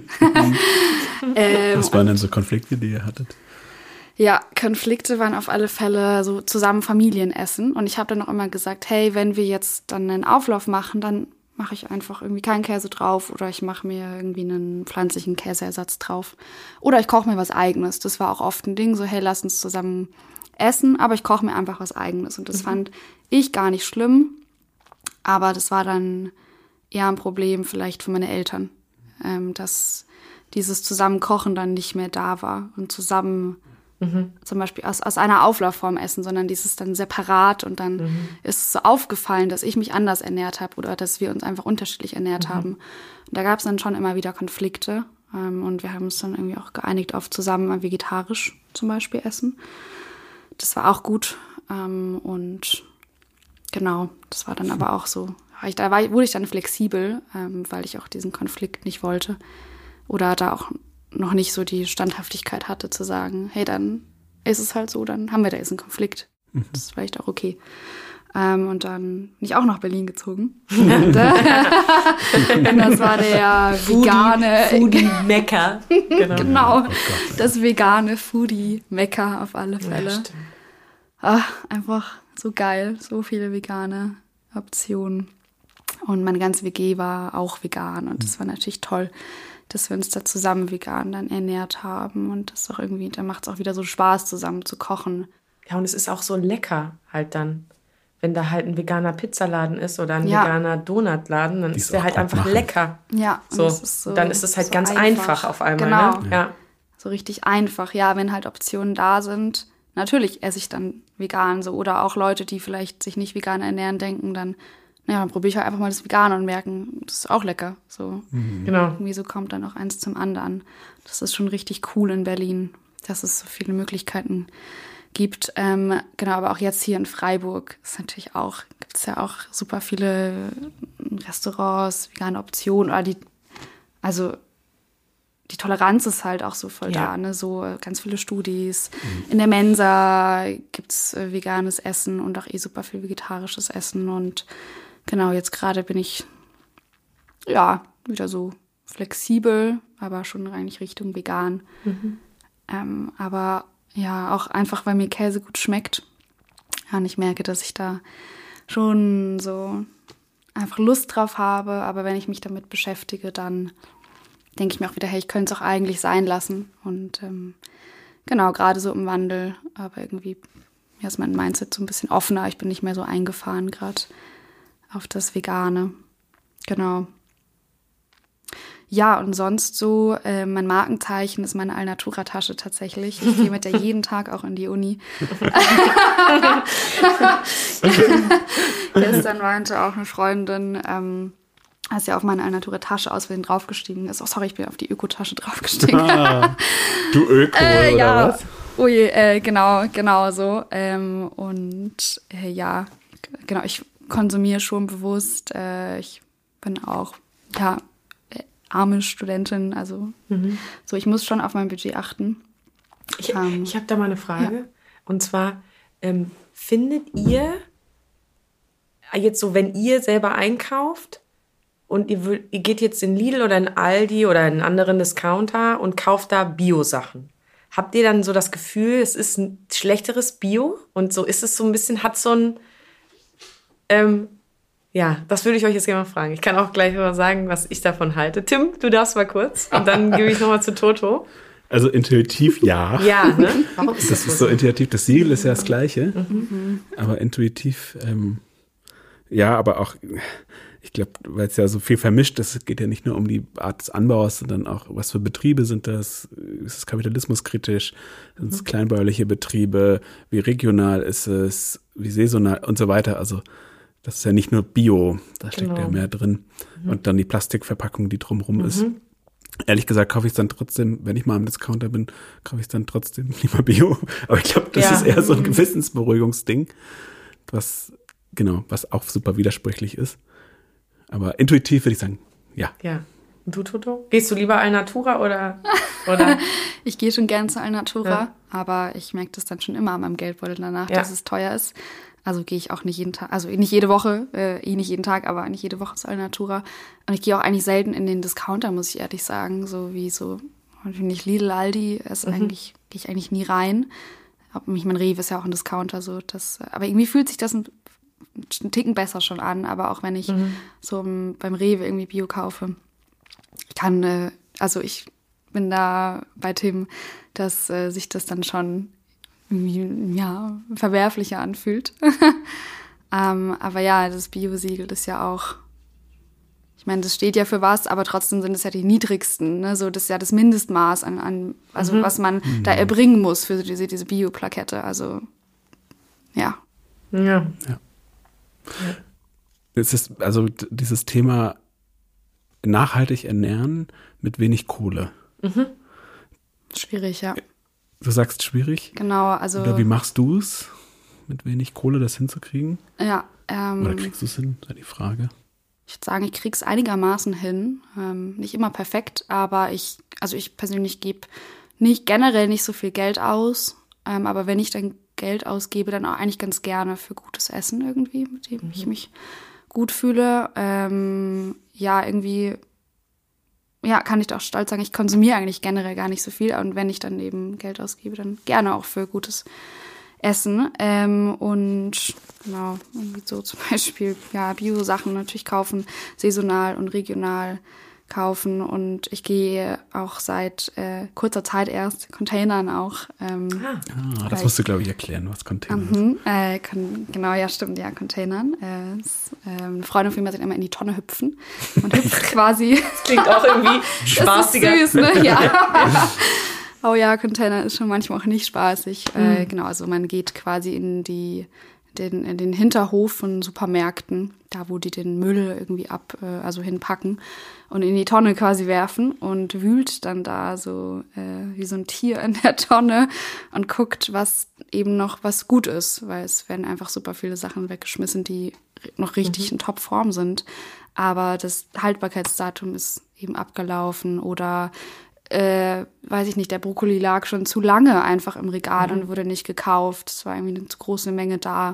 Was waren denn so Konflikte, die ihr hattet? Ja, Konflikte waren auf alle Fälle so zusammen Familienessen. Und ich habe dann auch immer gesagt, hey, wenn wir jetzt dann einen Auflauf machen, dann mache ich einfach irgendwie keinen Käse drauf oder ich mache mir irgendwie einen pflanzlichen Käseersatz drauf. Oder ich koche mir was Eigenes. Das war auch oft ein Ding, so hey, lass uns zusammen essen, aber ich koche mir einfach was Eigenes. Und das fand ich gar nicht schlimm. Aber das war dann eher ein Problem vielleicht für meine Eltern, dass dieses Zusammenkochen dann nicht mehr da war und zusammen zum Beispiel aus einer Auflaufform essen, sondern dieses dann separat und dann ist es so aufgefallen, dass ich mich anders ernährt habe oder dass wir uns einfach unterschiedlich ernährt haben. Und da gab es dann schon immer wieder Konflikte und wir haben uns dann irgendwie auch geeinigt auf zusammen mal vegetarisch zum Beispiel essen. Das war auch gut und genau, das war dann aber auch so. Wurde ich dann flexibel, weil ich auch diesen Konflikt nicht wollte oder da auch noch nicht so die Standhaftigkeit hatte, zu sagen, hey, dann ist es halt so, dann haben wir da jetzt einen Konflikt. Das ist vielleicht auch okay. Und dann bin ich auch nach Berlin gezogen. Und das war der vegane Foodie-Mekka. Genau, das vegane Foodie-Mekka auf alle Fälle. Einfach so geil, so viele vegane Optionen. Und meine ganze WG war auch vegan und das war natürlich toll, dass wir uns da zusammen vegan dann ernährt haben und das auch irgendwie, da macht es auch wieder so Spaß, zusammen zu kochen. Ja, und es ist auch so lecker halt dann, wenn da halt ein veganer Pizzaladen ist oder ein veganer Donutladen, dann ist der halt einfach lecker. Ja, so. Dann ist es halt so ganz einfach auf einmal. Genau, ne? Ja. So richtig einfach. Ja, wenn halt Optionen da sind, natürlich esse ich dann vegan so oder auch Leute, die vielleicht sich nicht vegan ernähren, denken dann, dann probiere ich halt einfach mal das Vegane und merken, das ist auch lecker. So. Genau. Irgendwie so kommt dann auch eins zum anderen. Das ist schon richtig cool in Berlin, dass es so viele Möglichkeiten gibt. Genau, aber auch jetzt hier in Freiburg ist natürlich auch, gibt es ja auch super viele Restaurants, vegane Optionen oder die Toleranz ist halt auch so voll da, ne? So ganz viele Studis. In der Mensa gibt's veganes Essen und auch super viel vegetarisches Essen und genau, jetzt gerade bin ich wieder so flexibel, aber schon eigentlich Richtung vegan. Aber ja, auch einfach, weil mir Käse gut schmeckt. Ja, und ich merke, dass ich da schon so einfach Lust drauf habe. Aber wenn ich mich damit beschäftige, dann denke ich mir auch wieder, hey, ich könnte es auch eigentlich sein lassen. Und genau, gerade so im Wandel. Aber irgendwie ist mein Mindset so ein bisschen offener. Ich bin nicht mehr so eingefahren gerade auf das Vegane. Genau. Ja, und sonst so, mein Markenzeichen ist meine Alnatura-Tasche tatsächlich. Ich gehe mit der jeden Tag auch in die Uni. Gestern meinte auch eine Freundin, als sie auf meine Alnatura-Tasche aus Versehen draufgestiegen ist. Oh, sorry, ich bin auf die Öko-Tasche draufgestiegen. Du Öko, oder was? Oh je, genau so. Genau, ich konsumiere schon bewusst. Ich bin auch, arme Studentin, also so, ich muss schon auf mein Budget achten. Ich habe da mal eine Frage. Ja. Und zwar, findet ihr jetzt so, wenn ihr selber einkauft und ihr geht jetzt in Lidl oder in Aldi oder in einen anderen Discounter und kauft da Bio-Sachen, habt ihr dann so das Gefühl, es ist ein schlechteres Bio? Und so ist es so ein bisschen, hat so ein das würde ich euch jetzt gerne mal fragen. Ich kann auch gleich mal sagen, was ich davon halte. Tim, du darfst mal kurz und dann gebe ich nochmal zu Toto. Also intuitiv ja. Ja, ne? Warum ist das so intuitiv? Das Siegel ist ja das Gleiche. Aber intuitiv, aber auch, ich glaube, weil es ja so viel vermischt ist, es geht ja nicht nur um die Art des Anbaus, sondern auch, was für Betriebe sind das? Ist es kapitalismuskritisch? Sind es kleinbäuerliche Betriebe? Wie regional ist es? Wie saisonal? Und so weiter. Also Das ist ja nicht nur Bio, da steckt Genau. ja mehr drin. Und dann die Plastikverpackung, die drumherum ist. Ehrlich gesagt kaufe ich es dann trotzdem, wenn ich mal am Discounter bin, kaufe ich es dann trotzdem lieber Bio. Aber ich glaube, das Ja. ist eher so ein Gewissensberuhigungsding, was auch super widersprüchlich ist. Aber intuitiv würde ich sagen, ja. Ja. Und du, Toto? Gehst du lieber Alnatura oder? Ich gehe schon gern zu Alnatura, Ja. aber ich merke das dann schon immer an meinem Geldbeutel danach, Ja. dass es teuer ist. Also gehe ich auch nicht jeden Tag, also nicht jede Woche, nicht jeden Tag, aber nicht jede Woche zu Alnatura. Und ich gehe auch eigentlich selten in den Discounter, muss ich ehrlich sagen. So wie so, finde ich, Lidl, Aldi, gehe ich eigentlich nie rein. Ich mein Rewe ist ja auch ein Discounter, so aber irgendwie fühlt sich das einen Ticken besser schon an. Aber auch wenn ich so beim Rewe irgendwie Bio kaufe, ich bin da bei Tim, dass sich das dann schon irgendwie, ja, verwerflicher anfühlt. Aber ja, das Bio-Siegel ist ja auch, ich meine, das steht ja für was, aber trotzdem sind es ja die niedrigsten, ne? So, das ist ja das Mindestmaß was man da erbringen muss für diese Bio-Plakette. Also, ja. Ja. Es ist also dieses Thema nachhaltig ernähren mit wenig Kohle. Schwierig, ja. Du sagst schwierig? Genau, also. Oder wie machst du es, mit wenig Kohle das hinzukriegen? Ja. Oder kriegst du es hin? Das ist ja die Frage. Ich würde sagen, ich krieg's einigermaßen hin. Nicht immer perfekt, aber ich persönlich gebe generell nicht so viel Geld aus. Aber wenn ich dann Geld ausgebe, dann auch eigentlich ganz gerne für gutes Essen irgendwie, mit dem ich mich gut fühle. Kann ich doch stolz sagen, ich konsumiere eigentlich generell gar nicht so viel. Und wenn ich dann eben Geld ausgebe, dann gerne auch für gutes Essen. Und genau, irgendwie so zum Beispiel, ja, Bio-Sachen natürlich kaufen, saisonal und regional kaufen. Und ich gehe auch seit kurzer Zeit erst Containern auch. Das musst du, glaube ich, erklären, was Container ist. Genau, ja, stimmt, ja, Containern. Eine Freundin von mir sagt immer in die Tonne hüpfen. Man hüpft quasi. Das klingt auch irgendwie spaßiger. Das ist süß, ne? Ja. Oh ja, Container ist schon manchmal auch nicht spaßig. Genau, also man geht quasi in den Hinterhof von Supermärkten, da wo die den Müll irgendwie hinpacken und in die Tonne quasi werfen und wühlt dann da so wie so ein Tier in der Tonne und guckt, was eben noch was gut ist, weil es werden einfach super viele Sachen weggeschmissen, die noch richtig in Topform sind, aber das Haltbarkeitsdatum ist eben abgelaufen oder weiß ich nicht, der Brokkoli lag schon zu lange einfach im Regal und wurde nicht gekauft. Es war irgendwie eine zu große Menge da.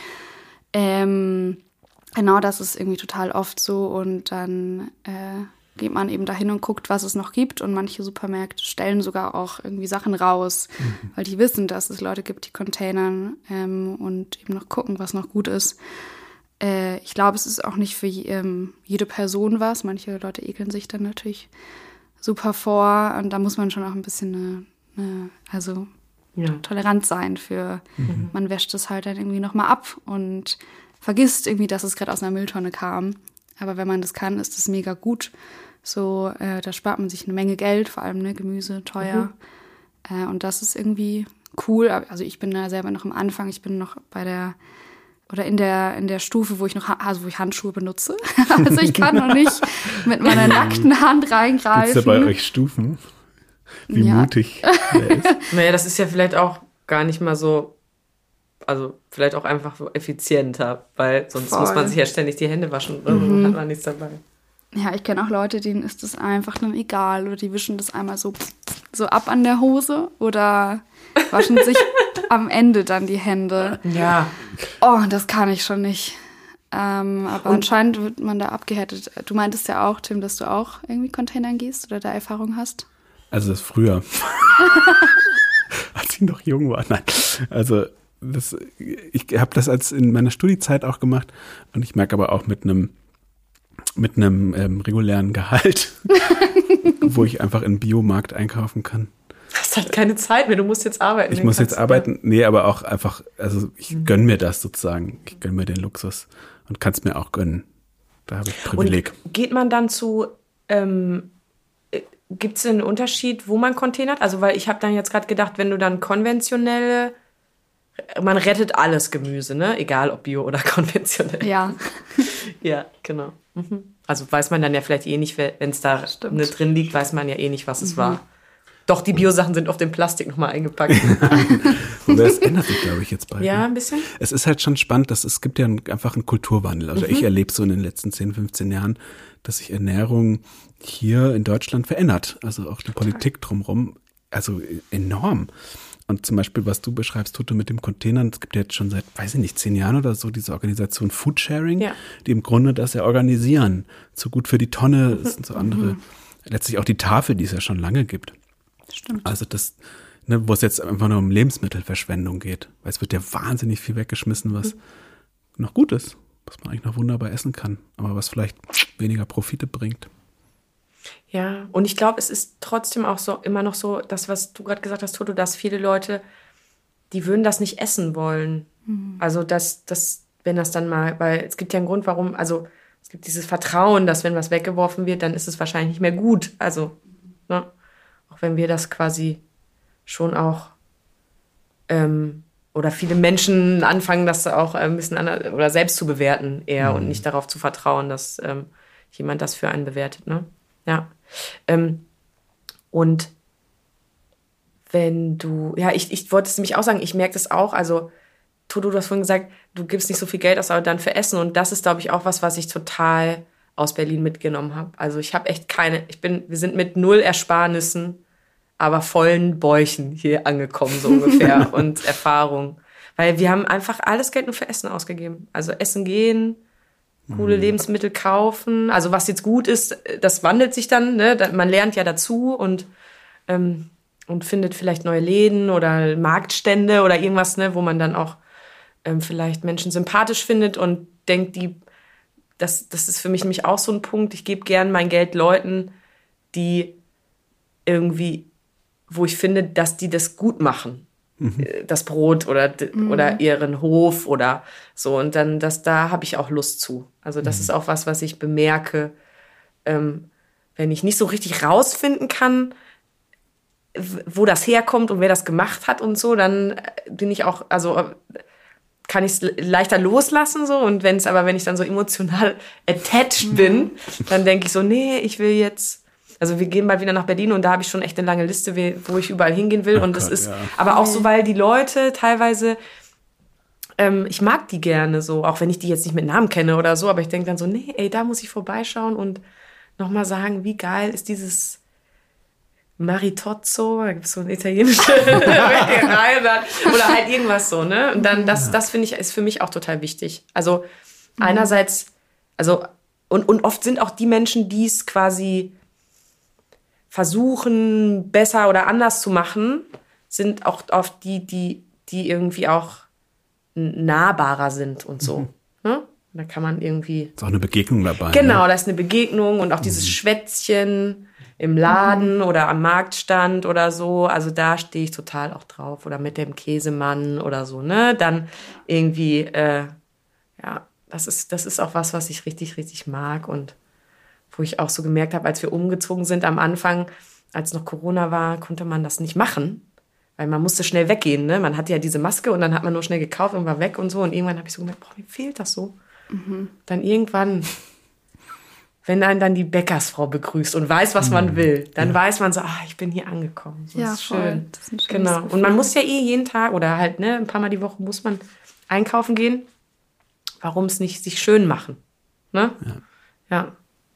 Genau, das ist irgendwie total oft so. Und dann geht man eben dahin und guckt, was es noch gibt. Und manche Supermärkte stellen sogar auch irgendwie Sachen raus, weil die wissen, dass es Leute gibt, die containern und eben noch gucken, was noch gut ist. Ich glaube, es ist auch nicht für jede Person was. Manche Leute ekeln sich dann natürlich super vor und da muss man schon auch ein bisschen tolerant sein für, man wäscht es halt dann irgendwie nochmal ab und vergisst irgendwie, dass es gerade aus einer Mülltonne kam. Aber wenn man das kann, ist das mega gut. So, da spart man sich eine Menge Geld, vor allem Gemüse, teuer. Und das ist irgendwie cool. Also ich bin da selber noch am Anfang, ich bin noch in der Stufe, wo ich Handschuhe benutze. Also ich kann noch nicht mit meiner nackten Hand reingreifen. Gibt es da bei euch Stufen? Wie mutig der ist. Naja, das ist ja vielleicht auch gar nicht mal so, also vielleicht auch einfach so effizienter, weil sonst muss man sich ja ständig die Hände waschen oder so, hat man nichts dabei. Ja, ich kenne auch Leute, denen ist das einfach dann egal oder die wischen das einmal so ab an der Hose oder waschen sich am Ende dann die Hände. Ja. Oh, das kann ich schon nicht. Aber anscheinend wird man da abgehärtet. Du meintest ja auch, Tim, dass du auch irgendwie Containern gehst oder da Erfahrung hast. Also das früher. Als ich noch jung war. Nein. Also ich habe das als in meiner Studiezeit auch gemacht und ich merke aber auch mit einem regulären Gehalt, wo ich einfach in Biomarkt einkaufen kann. Du hast halt keine Zeit mehr, du musst jetzt arbeiten. Ich muss jetzt arbeiten, nee, aber auch einfach, also ich gönne mir das sozusagen. Ich gönne mir den Luxus und kann es mir auch gönnen. Da habe ich Privileg. Und geht man dann zu, gibt es einen Unterschied, wo man containert? Also weil ich habe dann jetzt gerade gedacht, wenn du dann konventionelle man rettet alles Gemüse, ne? Egal ob bio oder konventionell. Ja. Ja, genau. Also weiß man dann ja vielleicht eh nicht, wenn es da nicht drin liegt, weiß man ja eh nicht, was es war. Doch, die Bio-Sachen sind oft in Plastik nochmal eingepackt. Und das ändert sich, glaube ich, jetzt bald. Ja, ein bisschen. Es ist halt schon spannend, dass es gibt ja einfach einen Kulturwandel. Also ich erlebe so in den letzten 10, 15 Jahren, dass sich Ernährung hier in Deutschland verändert. Also auch die Politik drumherum, also enorm. Und zum Beispiel, was du beschreibst, Toto, mit dem Containern, es gibt ja jetzt schon seit, weiß ich nicht, 10 Jahren oder so diese Organisation Foodsharing, die im Grunde das ja organisieren. So gut für die Tonne, das sind so andere, letztlich auch die Tafel, die es ja schon lange gibt. Stimmt. Also das, ne, wo es jetzt einfach nur um Lebensmittelverschwendung geht. Weil es wird ja wahnsinnig viel weggeschmissen, was noch gut ist, was man eigentlich noch wunderbar essen kann, aber was vielleicht weniger Profite bringt. Ja, und ich glaube, es ist trotzdem auch so immer noch so, das, was du gerade gesagt hast, Toto, dass viele Leute, die würden das nicht essen wollen. Also wenn das dann mal, weil es gibt ja einen Grund, warum, also es gibt dieses Vertrauen, dass wenn was weggeworfen wird, dann ist es wahrscheinlich nicht mehr gut. Also, ne? Auch wenn wir das quasi schon auch oder viele Menschen anfangen, das auch ein bisschen anders oder selbst zu bewerten eher und nicht darauf zu vertrauen, dass jemand das für einen bewertet, ne? Ja. Und wenn du, ja, ich wollte es nämlich auch sagen, ich merke das auch, also Toto, du hast vorhin gesagt, du gibst nicht so viel Geld aus, aber dann für Essen und das ist, glaube ich, auch was ich total aus Berlin mitgenommen habe. Also ich habe echt wir sind mit 0 Ersparnissen, aber vollen Bäuchen hier angekommen, so ungefähr, und Erfahrung. Weil wir haben einfach alles Geld nur für Essen ausgegeben. Also essen gehen, coole Lebensmittel kaufen. Also was jetzt gut ist, das wandelt sich dann, ne? Man lernt ja dazu und findet vielleicht neue Läden oder Marktstände oder irgendwas, ne, wo man dann auch vielleicht Menschen sympathisch findet und denkt, das ist für mich nämlich auch so ein Punkt. Ich gebe gern mein Geld Leuten, die irgendwie, wo ich finde, dass die das gut machen. Das Brot oder ihren Hof oder so. Und dann, da habe ich auch Lust zu. Also das ist auch was ich bemerke, wenn ich nicht so richtig rausfinden kann, wo das herkommt und wer das gemacht hat und so, dann bin ich auch, also kann ich es leichter loslassen so. Und wenn ich dann so emotional attached bin, dann denke ich so, nee, ich will jetzt. Also wir gehen bald wieder nach Berlin und da habe ich schon echt eine lange Liste, wo ich überall hingehen will. Und das ist aber auch so, weil die Leute teilweise, ich mag die gerne so, auch wenn ich die jetzt nicht mit Namen kenne oder so, aber ich denke dann so, nee, ey, da muss ich vorbeischauen und nochmal sagen, wie geil ist dieses Maritozzo, da gibt es so eine italienische Bäckerei oder halt irgendwas so, ne? Und dann, das finde ich, ist für mich auch total wichtig. Also einerseits, also und oft sind auch die Menschen, die es quasi versuchen, besser oder anders zu machen, sind auch oft die irgendwie auch nahbarer sind und so. Ne? Da kann man irgendwie... Ist auch eine Begegnung dabei. Genau, ne? da ist eine Begegnung und auch dieses Schwätzchen im Laden oder am Marktstand oder so. Also da stehe ich total auch drauf. Oder mit dem Käsemann oder so. Ne? Dann irgendwie, das ist auch was ich richtig, richtig mag und wo ich auch so gemerkt habe, als wir umgezogen sind am Anfang, als noch Corona war, konnte man das nicht machen, weil man musste schnell weggehen. Ne? Man hatte ja diese Maske und dann hat man nur schnell gekauft und war weg und so. Und irgendwann habe ich so gemerkt, boah, mir fehlt das so. Dann irgendwann, wenn einen dann die Bäckersfrau begrüßt und weiß, was man will, dann weiß man so, ich bin hier angekommen. So, ja, ist schön. Das ist ein schönes Genau. Gefühl. Und man muss ja jeden Tag oder halt ein paar Mal die Woche muss man einkaufen gehen. Warum es nicht sich schön machen? Ne? Ja.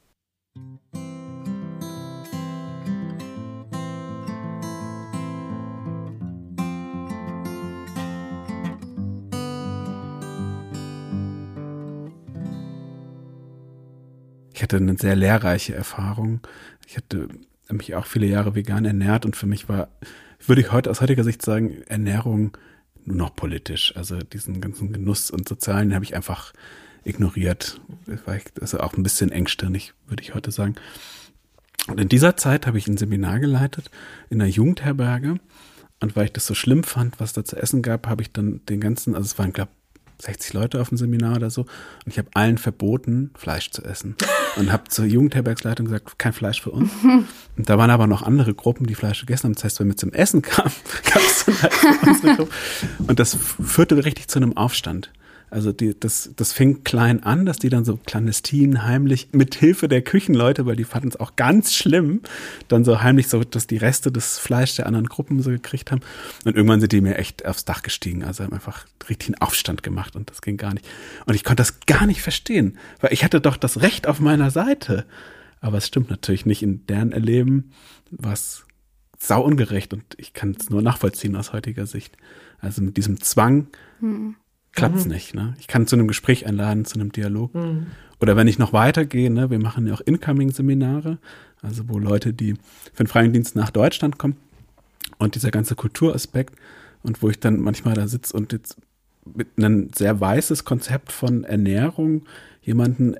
Ich hatte eine sehr lehrreiche Erfahrung. Ich hatte mich auch viele Jahre vegan ernährt und für mich würde ich heute aus heutiger Sicht sagen, Ernährung nur noch politisch. Also diesen ganzen Genuss und Sozialen habe ich einfach ignoriert. Also auch ein bisschen engstirnig, würde ich heute sagen. Und in dieser Zeit habe ich ein Seminar geleitet in einer Jugendherberge. Und weil ich das so schlimm fand, was da zu essen gab, habe ich dann den ganzen, also es waren, glaube 60 Leute auf dem Seminar oder so. Und ich habe allen verboten, Fleisch zu essen. Und habe zur Jugendherbergsleitung gesagt, kein Fleisch für uns. Und da waren aber noch andere Gruppen, die Fleisch gegessen haben. Das heißt, wenn wir zum Essen kamen, gab es dann halt für unsere Gruppe. Und das führte richtig zu einem Aufstand. Also das fing klein an, dass die dann so clandestin, heimlich, mit Hilfe der Küchenleute, weil die fanden es auch ganz schlimm, dann so heimlich so, dass die Reste des Fleisch der anderen Gruppen so gekriegt haben. Und irgendwann sind die mir echt aufs Dach gestiegen, also haben einfach richtig einen Aufstand gemacht und das ging gar nicht. Und ich konnte das gar nicht verstehen, weil ich hatte doch das Recht auf meiner Seite. Aber es stimmt natürlich nicht. In deren Erleben war es sau ungerecht und ich kann es nur nachvollziehen aus heutiger Sicht. Also mit diesem Zwang klappt's nicht, ne? Ich kann zu einem Gespräch einladen, zu einem Dialog. Oder wenn ich noch weitergehe, ne, wir machen ja auch Incoming-Seminare, also wo Leute, die für den Freiwilligendienst nach Deutschland kommen und dieser ganze Kulturaspekt und wo ich dann manchmal da sitze und jetzt mit einem sehr weißes Konzept von Ernährung jemanden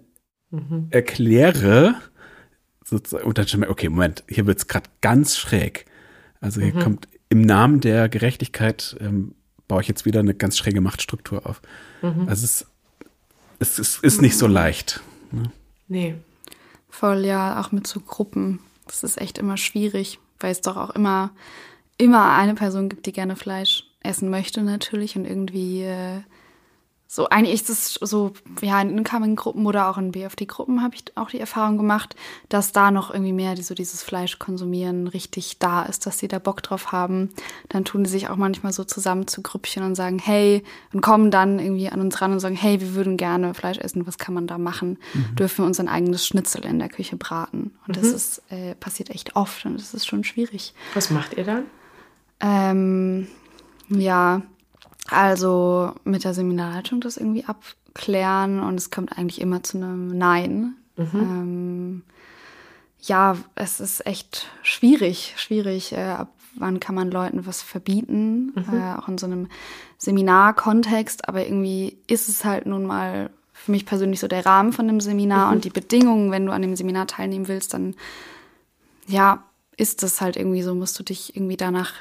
erkläre, sozusagen, und dann schon mal, okay, Moment, hier wird's gerade ganz schräg. Also hier kommt im Namen der Gerechtigkeit baue ich jetzt wieder eine ganz schräge Machtstruktur auf. Also es ist nicht so leicht. Ne? Nee. Voll, ja, auch mit so Gruppen. Das ist echt immer schwierig, weil es doch auch immer eine Person gibt, die gerne Fleisch essen möchte natürlich und irgendwie so eigentlich ist es so, ja, in Incoming-Gruppen oder auch in BFD-Gruppen habe ich auch die Erfahrung gemacht, dass da noch irgendwie mehr so dieses Fleischkonsumieren richtig da ist, dass sie da Bock drauf haben. Dann tun die sich auch manchmal so zusammen zu Grüppchen und sagen, hey, und kommen dann irgendwie an uns ran und sagen, hey, wir würden gerne Fleisch essen, was kann man da machen? Dürfen wir uns ein eigenes Schnitzel in der Küche braten? Und das ist passiert echt oft und das ist schon schwierig. Was macht ihr dann? Ja, also mit der Seminarleitung das irgendwie abklären und es kommt eigentlich immer zu einem Nein. Ja, es ist echt schwierig. Ab wann kann man Leuten was verbieten, auch in so einem Seminarkontext, aber irgendwie ist es halt nun mal für mich persönlich so der Rahmen von dem Seminar und die Bedingungen, wenn du an dem Seminar teilnehmen willst, dann ja, ist das halt irgendwie so, musst du dich irgendwie danach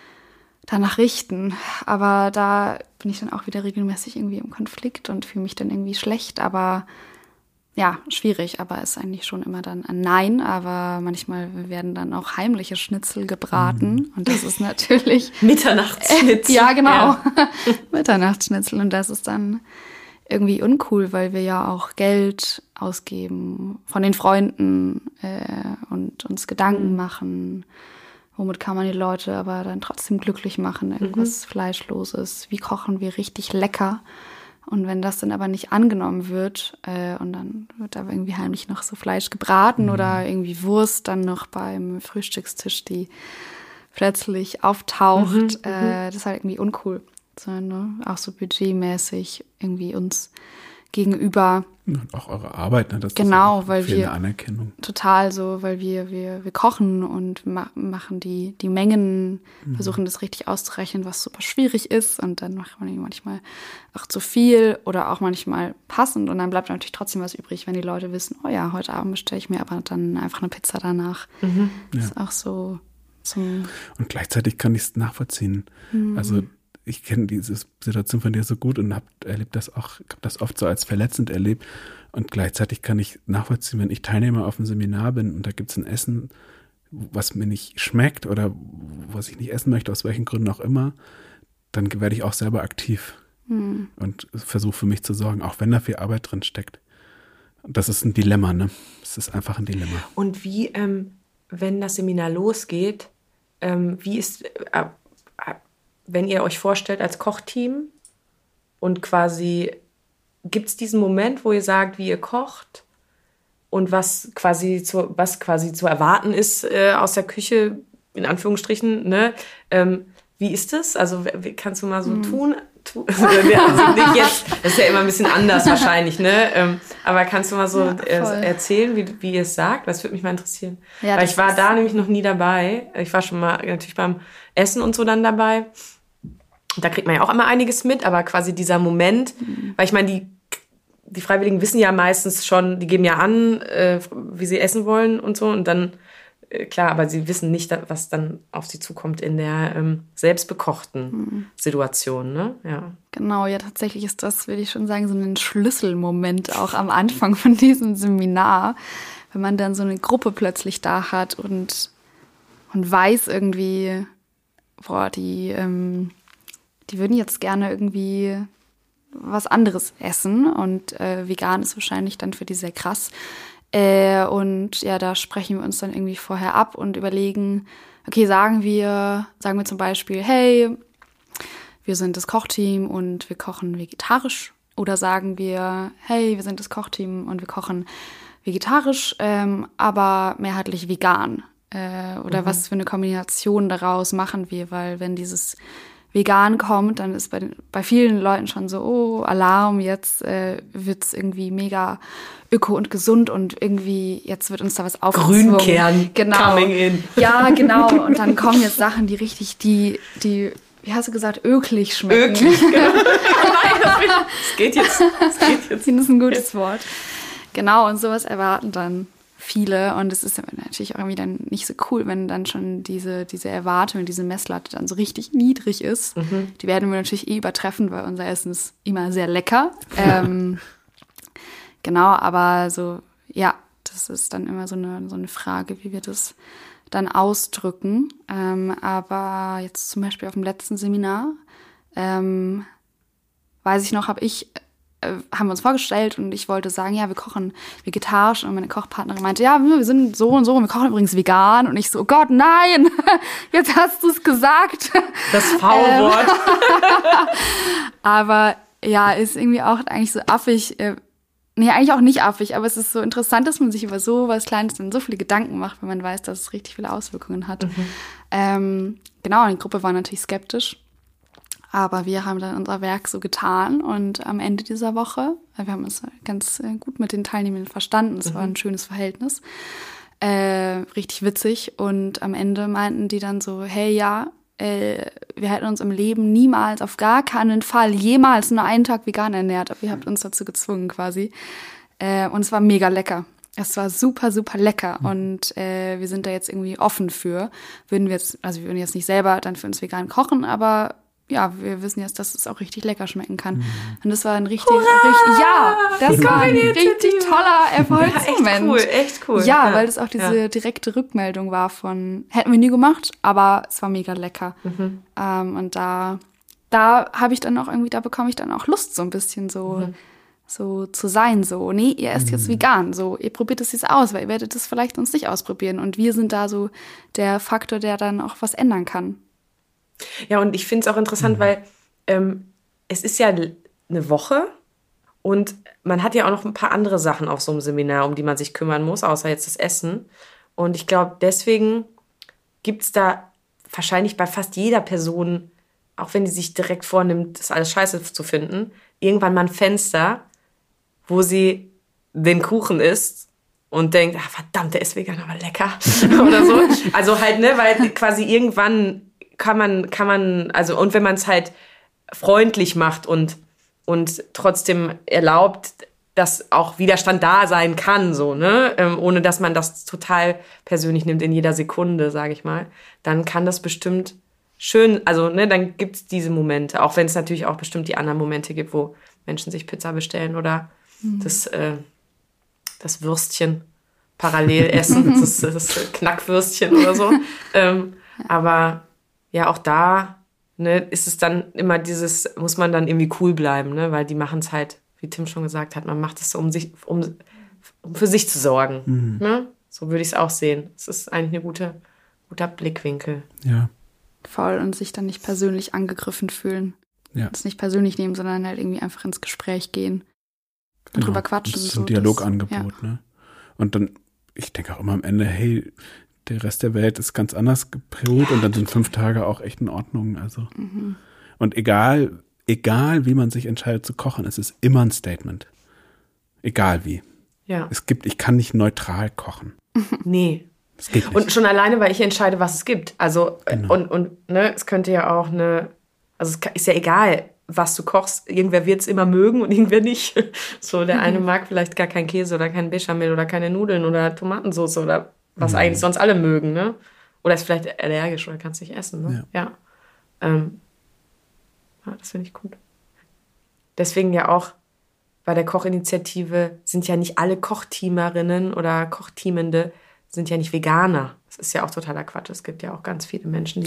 richten. Aber da bin ich dann auch wieder regelmäßig irgendwie im Konflikt und fühle mich dann irgendwie schlecht. Aber ja, schwierig. Aber ist eigentlich schon immer dann ein Nein. Aber manchmal werden dann auch heimliche Schnitzel gebraten. Und das ist natürlich... Mitternachtsschnitzel. Ja, genau. Ja. Mitternachtsschnitzel. Und das ist dann irgendwie uncool, weil wir ja auch Geld ausgeben von den Freunden und uns Gedanken machen. Womit kann man die Leute aber dann trotzdem glücklich machen? Irgendwas Fleischloses. Wie kochen wir richtig lecker? Und wenn das dann aber nicht angenommen wird und dann wird aber irgendwie heimlich noch so Fleisch gebraten oder irgendwie Wurst dann noch beim Frühstückstisch, die plötzlich auftaucht, das ist halt irgendwie uncool. So, ne? Auch so budgetmäßig irgendwie uns gegenüber. Und auch eure Arbeit, ne? Das genau, ist weil wir Anerkennung. Total so, weil wir kochen und machen die Mengen, versuchen das richtig auszurechnen, was super schwierig ist und dann macht man manchmal auch zu viel oder auch manchmal passend und dann bleibt natürlich trotzdem was übrig, wenn die Leute wissen, oh ja, heute Abend bestelle ich mir aber dann einfach eine Pizza danach. Das ist auch so zum... Und gleichzeitig kann ich es nachvollziehen. Also ich kenne diese Situation von dir so gut und habe das oft so als verletzend erlebt. Und gleichzeitig kann ich nachvollziehen, wenn ich Teilnehmer auf einem Seminar bin und da gibt es ein Essen, was mir nicht schmeckt oder was ich nicht essen möchte, aus welchen Gründen auch immer, dann werde ich auch selber aktiv und versuche für mich zu sorgen, auch wenn da viel Arbeit drin steckt. Und das ist ein Dilemma, ne? Es ist einfach ein Dilemma. Und wie, wenn das Seminar losgeht, wie ist... wenn ihr euch vorstellt als Kochteam und quasi gibt es diesen Moment, wo ihr sagt, wie ihr kocht und was quasi zu erwarten ist aus der Küche, in Anführungsstrichen, ne? Wie ist das? Also kannst du mal so tun? Also nicht jetzt, das ist ja immer ein bisschen anders wahrscheinlich, ne? Aber kannst du mal so erzählen, wie ihr es sagt? Das würde mich mal interessieren. Ja, weil ich war da nämlich noch nie dabei. Ich war schon mal natürlich beim Essen und so dann dabei. Da kriegt man ja auch immer einiges mit, aber quasi dieser Moment, weil ich meine, die Freiwilligen wissen ja meistens schon, die geben ja an, wie sie essen wollen und so und dann klar, aber sie wissen nicht, was dann auf sie zukommt in der selbstbekochten Situation, ne? Ja. Genau, ja, tatsächlich ist das, würde ich schon sagen, so ein Schlüsselmoment auch am Anfang von diesem Seminar, wenn man dann so eine Gruppe plötzlich da hat und weiß irgendwie, boah, die würden jetzt gerne irgendwie was anderes essen und vegan ist wahrscheinlich dann für die sehr krass. Und ja, da sprechen wir uns dann irgendwie vorher ab und überlegen, okay, sagen wir zum Beispiel, hey, wir sind das Kochteam und wir kochen vegetarisch. Oder sagen wir, hey, wir sind das Kochteam und wir kochen vegetarisch, aber mehrheitlich vegan. Oder was für eine Kombination daraus machen wir, weil wenn dieses vegan kommt, dann ist bei vielen Leuten schon so, oh, Alarm, jetzt wird's irgendwie mega öko und gesund und irgendwie, jetzt wird uns da was aufgezwungen. Grünkern coming in. Ja, genau. Und dann kommen jetzt Sachen, die richtig, die wie hast du gesagt, öklig schmecken. Öklig, genau. Nein, das geht jetzt. Das ist ein gutes Wort. Genau, und sowas erwarten dann viele. Und es ist natürlich auch irgendwie dann nicht so cool, wenn dann schon diese Erwartung, diese Messlatte dann so richtig niedrig ist. Die werden wir natürlich übertreffen, weil unser Essen ist immer sehr lecker. Genau, aber so, ja, das ist dann immer so eine Frage, wie wir das dann ausdrücken. Aber jetzt zum Beispiel auf dem letzten Seminar, weiß ich noch, haben wir uns vorgestellt und ich wollte sagen, ja, wir kochen vegetarisch und meine Kochpartnerin meinte, ja, wir sind so und so und wir kochen übrigens vegan und ich so, oh Gott, nein, jetzt hast du es gesagt. Das V-Wort. Aber ja, ist irgendwie auch eigentlich so affig, nee, eigentlich auch nicht affig, aber es ist so interessant, dass man sich über so was Kleines dann so viele Gedanken macht, wenn man weiß, dass es richtig viele Auswirkungen hat. Genau, und die Gruppe war natürlich skeptisch. Aber wir haben dann unser Werk so getan und am Ende dieser Woche, wir haben uns ganz gut mit den Teilnehmern verstanden, es war ein schönes Verhältnis, richtig witzig und am Ende meinten die dann so, hey, ja, wir hätten uns im Leben niemals, auf gar keinen Fall, jemals nur einen Tag vegan ernährt, aber ihr habt uns dazu gezwungen quasi und es war mega lecker. Es war super, super lecker und wir sind da jetzt irgendwie offen für. Wir würden jetzt nicht selber dann für uns vegan kochen, aber ja, wir wissen jetzt, dass es auch richtig lecker schmecken kann. Und das war ein richtig toller Erfolgsmoment. Ja, echt cool. Ja, weil das auch diese direkte Rückmeldung war von, hätten wir nie gemacht, aber es war mega lecker. Und da habe ich dann auch irgendwie, da bekomme ich dann auch Lust, so ein bisschen so zu sein, so, nee, ihr esst jetzt vegan, so, ihr probiert es jetzt aus, weil ihr werdet es vielleicht sonst nicht ausprobieren. Und wir sind da so der Faktor, der dann auch was ändern kann. Ja, und ich finde es auch interessant, weil es ist ja eine Woche und man hat ja auch noch ein paar andere Sachen auf so einem Seminar, um die man sich kümmern muss, außer jetzt das Essen. Und ich glaube, deswegen gibt es da wahrscheinlich bei fast jeder Person, auch wenn die sich direkt vornimmt, das alles scheiße zu finden, irgendwann mal ein Fenster, wo sie den Kuchen isst und denkt, ach, verdammt, der ist vegan, aber lecker. Oder so. Also halt, ne, weil quasi irgendwann kann man, also, und wenn man es halt freundlich macht und trotzdem erlaubt, dass auch Widerstand da sein kann, so, ne, ohne dass man das total persönlich nimmt in jeder Sekunde, sage ich mal, dann kann das bestimmt schön, also, ne, dann gibt's diese Momente, auch wenn es natürlich auch bestimmt die anderen Momente gibt, wo Menschen sich Pizza bestellen oder das Würstchen parallel essen, das Knackwürstchen oder so, aber ja, auch da, ne, ist es dann immer muss man dann irgendwie cool bleiben, ne, weil die machen es halt, wie Tim schon gesagt hat, man macht es so, um für sich zu sorgen, ne? So würde ich es auch sehen. Es ist eigentlich ein guter Blickwinkel. Ja. Voll, und sich dann nicht persönlich angegriffen fühlen. Ja. Das nicht persönlich nehmen, sondern halt irgendwie einfach ins Gespräch gehen und drüber quatschen. Das ist ein Dialogangebot, ne? Und dann, ich denke auch immer am Ende, hey, der Rest der Welt ist ganz anders gepolt und dann sind 5 Tage auch echt in Ordnung. Also. Und egal wie man sich entscheidet zu kochen, es ist immer ein Statement. Egal wie. Ja. Ich kann nicht neutral kochen. Nee. Das geht nicht. Und schon alleine, weil ich entscheide, was es gibt. Also, genau. und ne, es könnte ja auch also es ist ja egal, was du kochst. Irgendwer wird es immer mögen und irgendwer nicht. So, der eine mag vielleicht gar keinen Käse oder keinen Bechamel oder keine Nudeln oder Tomatensauce oder was eigentlich sonst alle mögen, ne? Oder ist vielleicht allergisch oder kannst nicht essen, ne? Ja. Das finde ich gut. Deswegen ja auch bei der Kochinitiative sind ja nicht alle Kochteamerinnen oder Kochteamende sind ja nicht Veganer. Das ist ja auch totaler Quatsch. Es gibt ja auch ganz viele Menschen,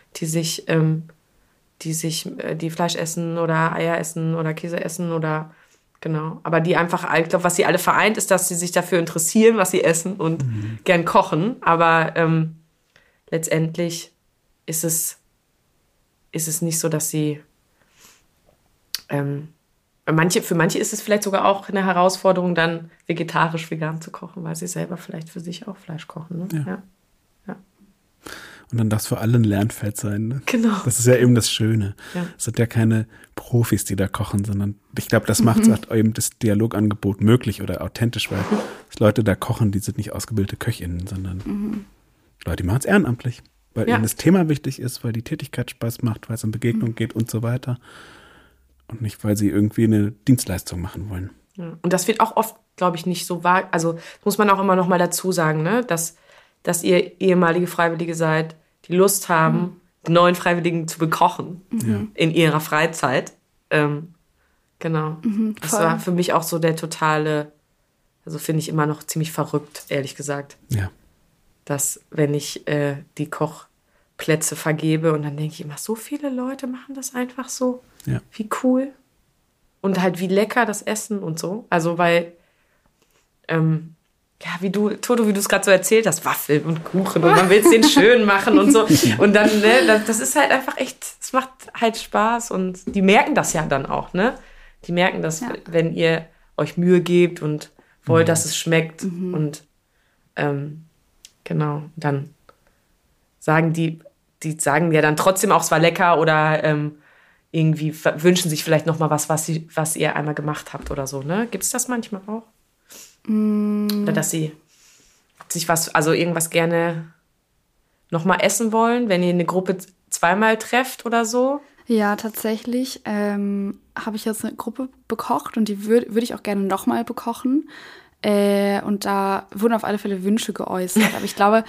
die Fleisch essen oder Eier essen oder Käse essen oder genau. Aber die einfach, ich glaube, was sie alle vereint, ist, dass sie sich dafür interessieren, was sie essen und gern kochen. Aber letztendlich ist es nicht so, dass sie für manche ist es vielleicht sogar auch eine Herausforderung, dann vegetarisch-vegan zu kochen, weil sie selber vielleicht für sich auch Fleisch kochen. Ne? Ja. Und dann darf es für alle ein Lernfeld sein. Ne? Genau. Das ist ja eben das Schöne. Ja. Es sind ja keine Profis, die da kochen, sondern ich glaube, das macht eben das Dialogangebot möglich oder authentisch, weil Leute da kochen, die sind nicht ausgebildete KöchInnen, sondern Leute, die machen es ehrenamtlich, weil ihnen das Thema wichtig ist, weil die Tätigkeit Spaß macht, weil es um Begegnung geht und so weiter. Und nicht, weil sie irgendwie eine Dienstleistung machen wollen. Ja. Und das wird auch oft, glaube ich, nicht so wahr. Also muss man auch immer noch mal dazu sagen, ne? dass ihr ehemalige Freiwillige seid, die Lust haben, die neuen Freiwilligen zu bekochen in ihrer Freizeit. Genau. Das war für mich auch so der totale, also finde ich immer noch ziemlich verrückt, ehrlich gesagt. Ja. Dass, wenn ich die Kochplätze vergebe und dann denke ich immer, so viele Leute machen das einfach so. Ja. Wie cool. Und halt wie lecker das Essen und so. Also weil, wie du es gerade so erzählt hast, Waffeln und Kuchen und man will es denen schön machen und so. Und dann, ne, das ist halt einfach echt, es macht halt Spaß und die merken das ja dann auch, ne? Die merken das, wenn ihr euch Mühe gebt und wollt, dass es schmeckt und genau, dann sagen die sagen ja dann trotzdem auch, es war lecker oder irgendwie wünschen sich vielleicht noch mal was ihr einmal gemacht habt oder so, ne? Gibt es das manchmal auch? Oder dass sie sich irgendwas gerne noch mal essen wollen, wenn ihr eine Gruppe zweimal trefft oder so? Ja, tatsächlich habe ich jetzt eine Gruppe bekocht und die würde ich auch gerne noch mal bekochen. Und da wurden auf alle Fälle Wünsche geäußert. Aber ich glaube,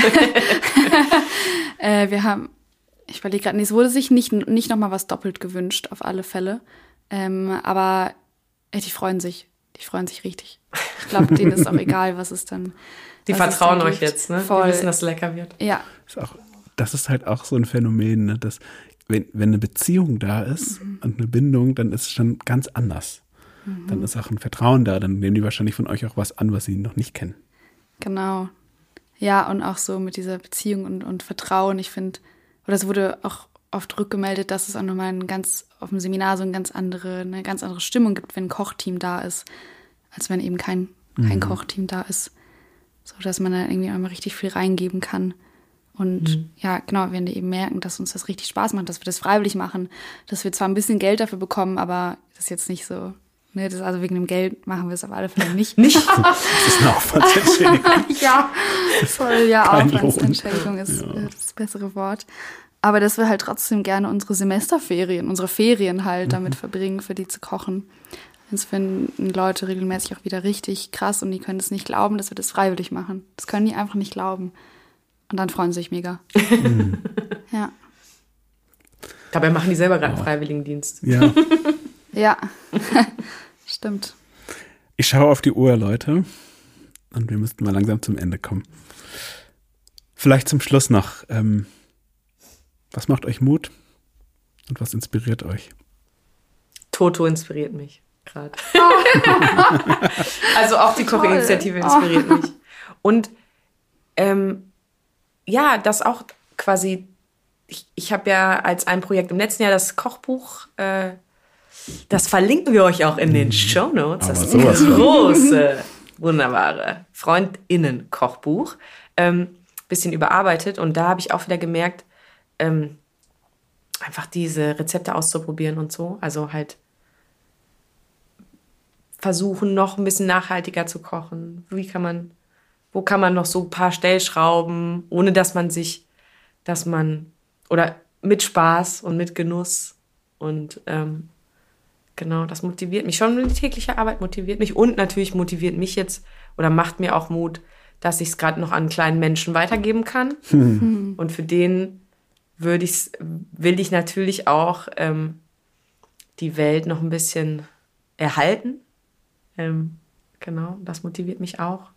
ich überlege gerade, es wurde sich nicht noch mal was doppelt gewünscht, auf alle Fälle. Aber die freuen sich. Die freuen sich richtig. Ich glaube, denen ist auch egal, was es dann Die vertrauen euch jetzt, ne? Voll. Die wissen, dass es lecker wird. Ja. Das ist halt auch so ein Phänomen, ne? Dass wenn eine Beziehung da ist und eine Bindung, dann ist es schon ganz anders. Dann ist auch ein Vertrauen da, dann nehmen die wahrscheinlich von euch auch was an, was sie noch nicht kennen. Genau. Ja, und auch so mit dieser Beziehung und Vertrauen, ich finde, oder es wurde auch oft rückgemeldet, dass es auch nochmal auf dem Seminar so eine ganz andere Stimmung gibt, wenn ein Kochteam da ist, als wenn eben kein Kochteam da ist. So, dass man da irgendwie einmal richtig viel reingeben kann. Und ja, genau, wenn die eben merken, dass uns das richtig Spaß macht, dass wir das freiwillig machen, dass wir zwar ein bisschen Geld dafür bekommen, aber das ist jetzt nicht so, ne, das also wegen dem Geld machen wir es auf alle Fälle nicht. Das ist eine Aufwandsentschädigung. Ja, voll, ja, Aufwandsentschädigung ist das bessere Wort. Aber dass wir halt trotzdem gerne unsere Semesterferien, unsere Ferien halt damit verbringen, für die zu kochen. Das finden Leute regelmäßig auch wieder richtig krass und die können es nicht glauben, dass wir das freiwillig machen. Das können die einfach nicht glauben. Und dann freuen sie sich mega. Ja. Dabei machen die selber gerade einen Freiwilligendienst. Ja. Ja, stimmt. Ich schaue auf die Uhr, Leute. Und wir müssten mal langsam zum Ende kommen. Vielleicht zum Schluss noch. Was macht euch Mut? Und was inspiriert euch? Toto inspiriert mich gerade. Also auch die Kochinitiative inspiriert mich. Und ja, das auch quasi, ich habe ja als ein Projekt im letzten Jahr das Kochbuch, das verlinken wir euch auch in den Shownotes. Das ist ein große, wunderbare FreundInnen-Kochbuch. Bisschen überarbeitet und da habe ich auch wieder gemerkt, einfach diese Rezepte auszuprobieren und so. Also halt versuchen, noch ein bisschen nachhaltiger zu kochen. Wo kann man noch so ein paar Stellschrauben, ohne dass man oder mit Spaß und mit Genuss und genau, das motiviert mich schon. Die tägliche Arbeit motiviert mich und natürlich motiviert mich jetzt oder macht mir auch Mut, dass ich es gerade noch an kleinen Menschen weitergeben kann. Und für den will ich natürlich auch die Welt noch ein bisschen erhalten. Genau, das motiviert mich auch.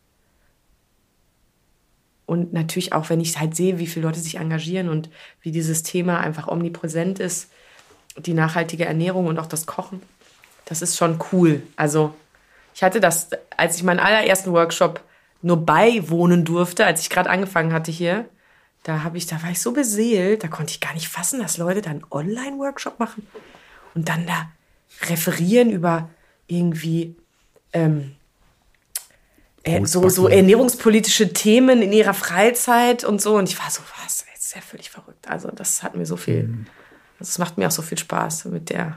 Und natürlich auch, wenn ich halt sehe, wie viele Leute sich engagieren und wie dieses Thema einfach omnipräsent ist, die nachhaltige Ernährung und auch das Kochen, das ist schon cool. Also ich hatte das, als ich meinen allerersten Workshop nur beiwohnen durfte, als ich gerade angefangen hatte hier, da war ich so beseelt, da konnte ich gar nicht fassen, dass Leute da einen Online-Workshop machen und dann da referieren über irgendwie so ernährungspolitische Themen in ihrer Freizeit und so. Und ich war so, was? Das ist ja völlig verrückt. Also das hat mir so viel, das macht mir auch so viel Spaß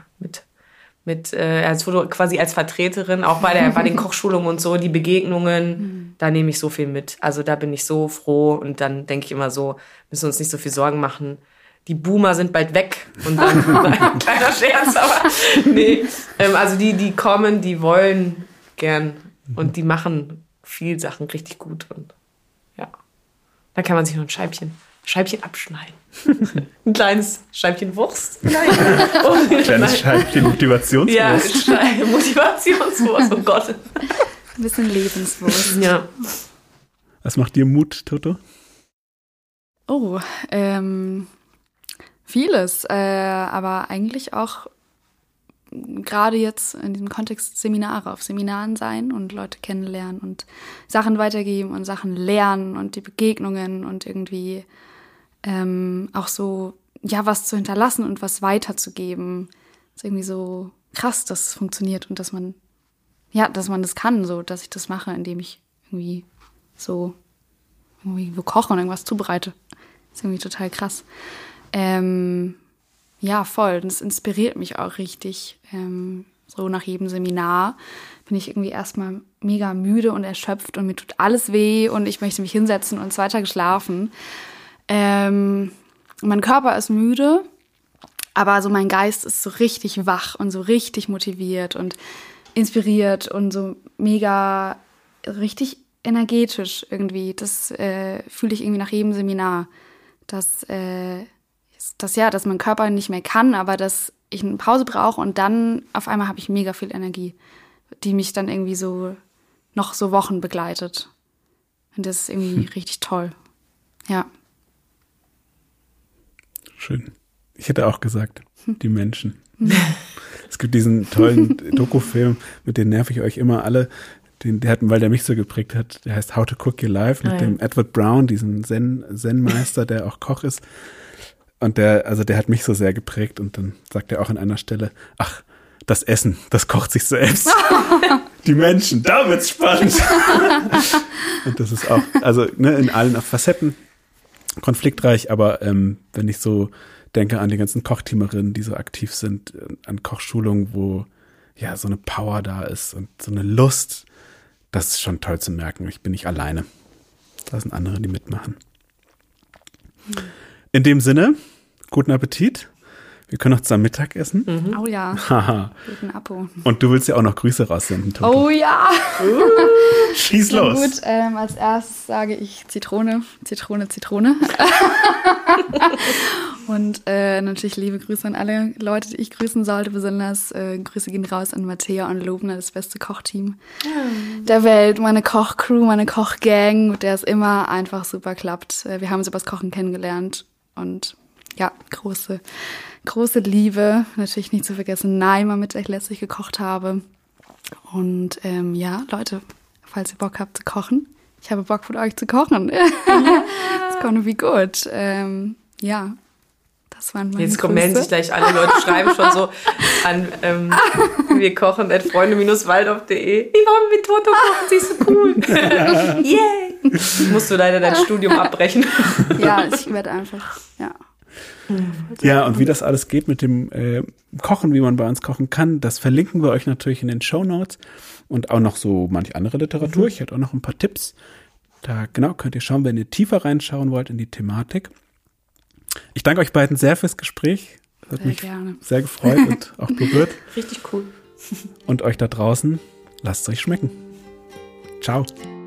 als quasi als Vertreterin, auch bei den Kochschulungen und so, die Begegnungen, da nehme ich so viel mit. Also da bin ich so froh und dann denke ich immer so, müssen wir uns nicht so viel Sorgen machen. Die Boomer sind bald weg und dann, kleiner Scherz, aber nee. Also die kommen, die wollen gern und die machen viel Sachen richtig gut und ja. Dann kann man sich noch ein Scheibchen abschneiden. Ein kleines Scheibchen Wurst. Ein kleines Scheibchen Motivationswurst. Ja, Motivationswurst, oh Gott. Ein bisschen Lebenswurst. Ja. Was macht dir Mut, Toto? Oh, vieles, aber eigentlich auch gerade jetzt in diesem Kontext Seminare, auf Seminaren sein und Leute kennenlernen und Sachen weitergeben und Sachen lernen und die Begegnungen und irgendwie auch so, ja, was zu hinterlassen und was weiterzugeben. Ist irgendwie so krass, dass es funktioniert und dass man das kann, so, dass ich das mache, indem ich irgendwie so koche und irgendwas zubereite. Ist irgendwie total krass. Ja, voll. Das inspiriert mich auch richtig. So nach jedem Seminar bin ich irgendwie erstmal mega müde und erschöpft und mir tut alles weh und ich möchte mich hinsetzen und 2 Tage schlafen. Mein Körper ist müde, aber so mein Geist ist so richtig wach und so richtig motiviert und inspiriert und so mega richtig energetisch irgendwie. Das fühle ich irgendwie nach jedem Seminar. Dass mein Körper nicht mehr kann, aber dass ich eine Pause brauche und dann auf einmal habe ich mega viel Energie, die mich dann irgendwie so noch so Wochen begleitet. Und das ist irgendwie richtig toll. Ja. Schön. Ich hätte auch gesagt, die Menschen. Es gibt diesen tollen Dokufilm, mit dem nerv ich euch immer alle, weil der mich so geprägt hat, der heißt How to Cook Your Life mit dem Edward Brown, diesem Zen-Meister, der auch Koch ist. Und der hat mich so sehr geprägt und dann sagt er auch an einer Stelle, ach, das Essen, das kocht sich selbst. Die Menschen, da wird's spannend. Und das ist auch, also in allen Facetten konfliktreich, aber wenn ich so denke an die ganzen Kochteamerinnen, die so aktiv sind, an Kochschulungen, wo ja so eine Power da ist und so eine Lust, das ist schon toll zu merken. Ich bin nicht alleine. Da sind andere, die mitmachen. In dem Sinne, guten Appetit. Wir können noch zusammen Mittag essen. Oh ja. Haha. Guten Apo. Und du willst ja auch noch Grüße raussenden, Toto. Oh ja. Schieß los. Gut, als erstes sage ich Zitrone. Und natürlich liebe Grüße an alle Leute, die ich grüßen sollte. Besonders Grüße gehen raus an Mattea und Lobner, das beste Kochteam der Welt. Meine Kochcrew, meine Kochgang, mit der es immer einfach super klappt. Wir haben uns übers Kochen kennengelernt. Und ja, große Liebe. Natürlich nicht zu vergessen Naima, mit der ich letztlich gekocht habe. Und ja, Leute, falls ihr Bock habt zu kochen, ich habe Bock mit euch zu kochen. It's gonna be good. Ja, das waren meine Jetzt Grüße. melden sich gleich alle Leute, schreiben schon so an wir kochen @freunde-waldorf.de. Ich wollte mit Toto kochen, sie ist so cool. Yay! Musst du leider dein Studium abbrechen. Ja, ich werde einfach, ja. Ja, und wie das alles geht mit dem Kochen, wie man bei uns kochen kann, das verlinken wir euch natürlich in den Shownotes und auch noch so manch andere Literatur. Ich hätte auch noch ein paar Tipps. Da könnt ihr schauen, wenn ihr tiefer reinschauen wollt in die Thematik. Ich danke euch beiden sehr fürs Gespräch. Das hat mich sehr gefreut und auch berührt. Richtig cool. Und euch da draußen, lasst es euch schmecken. Ciao.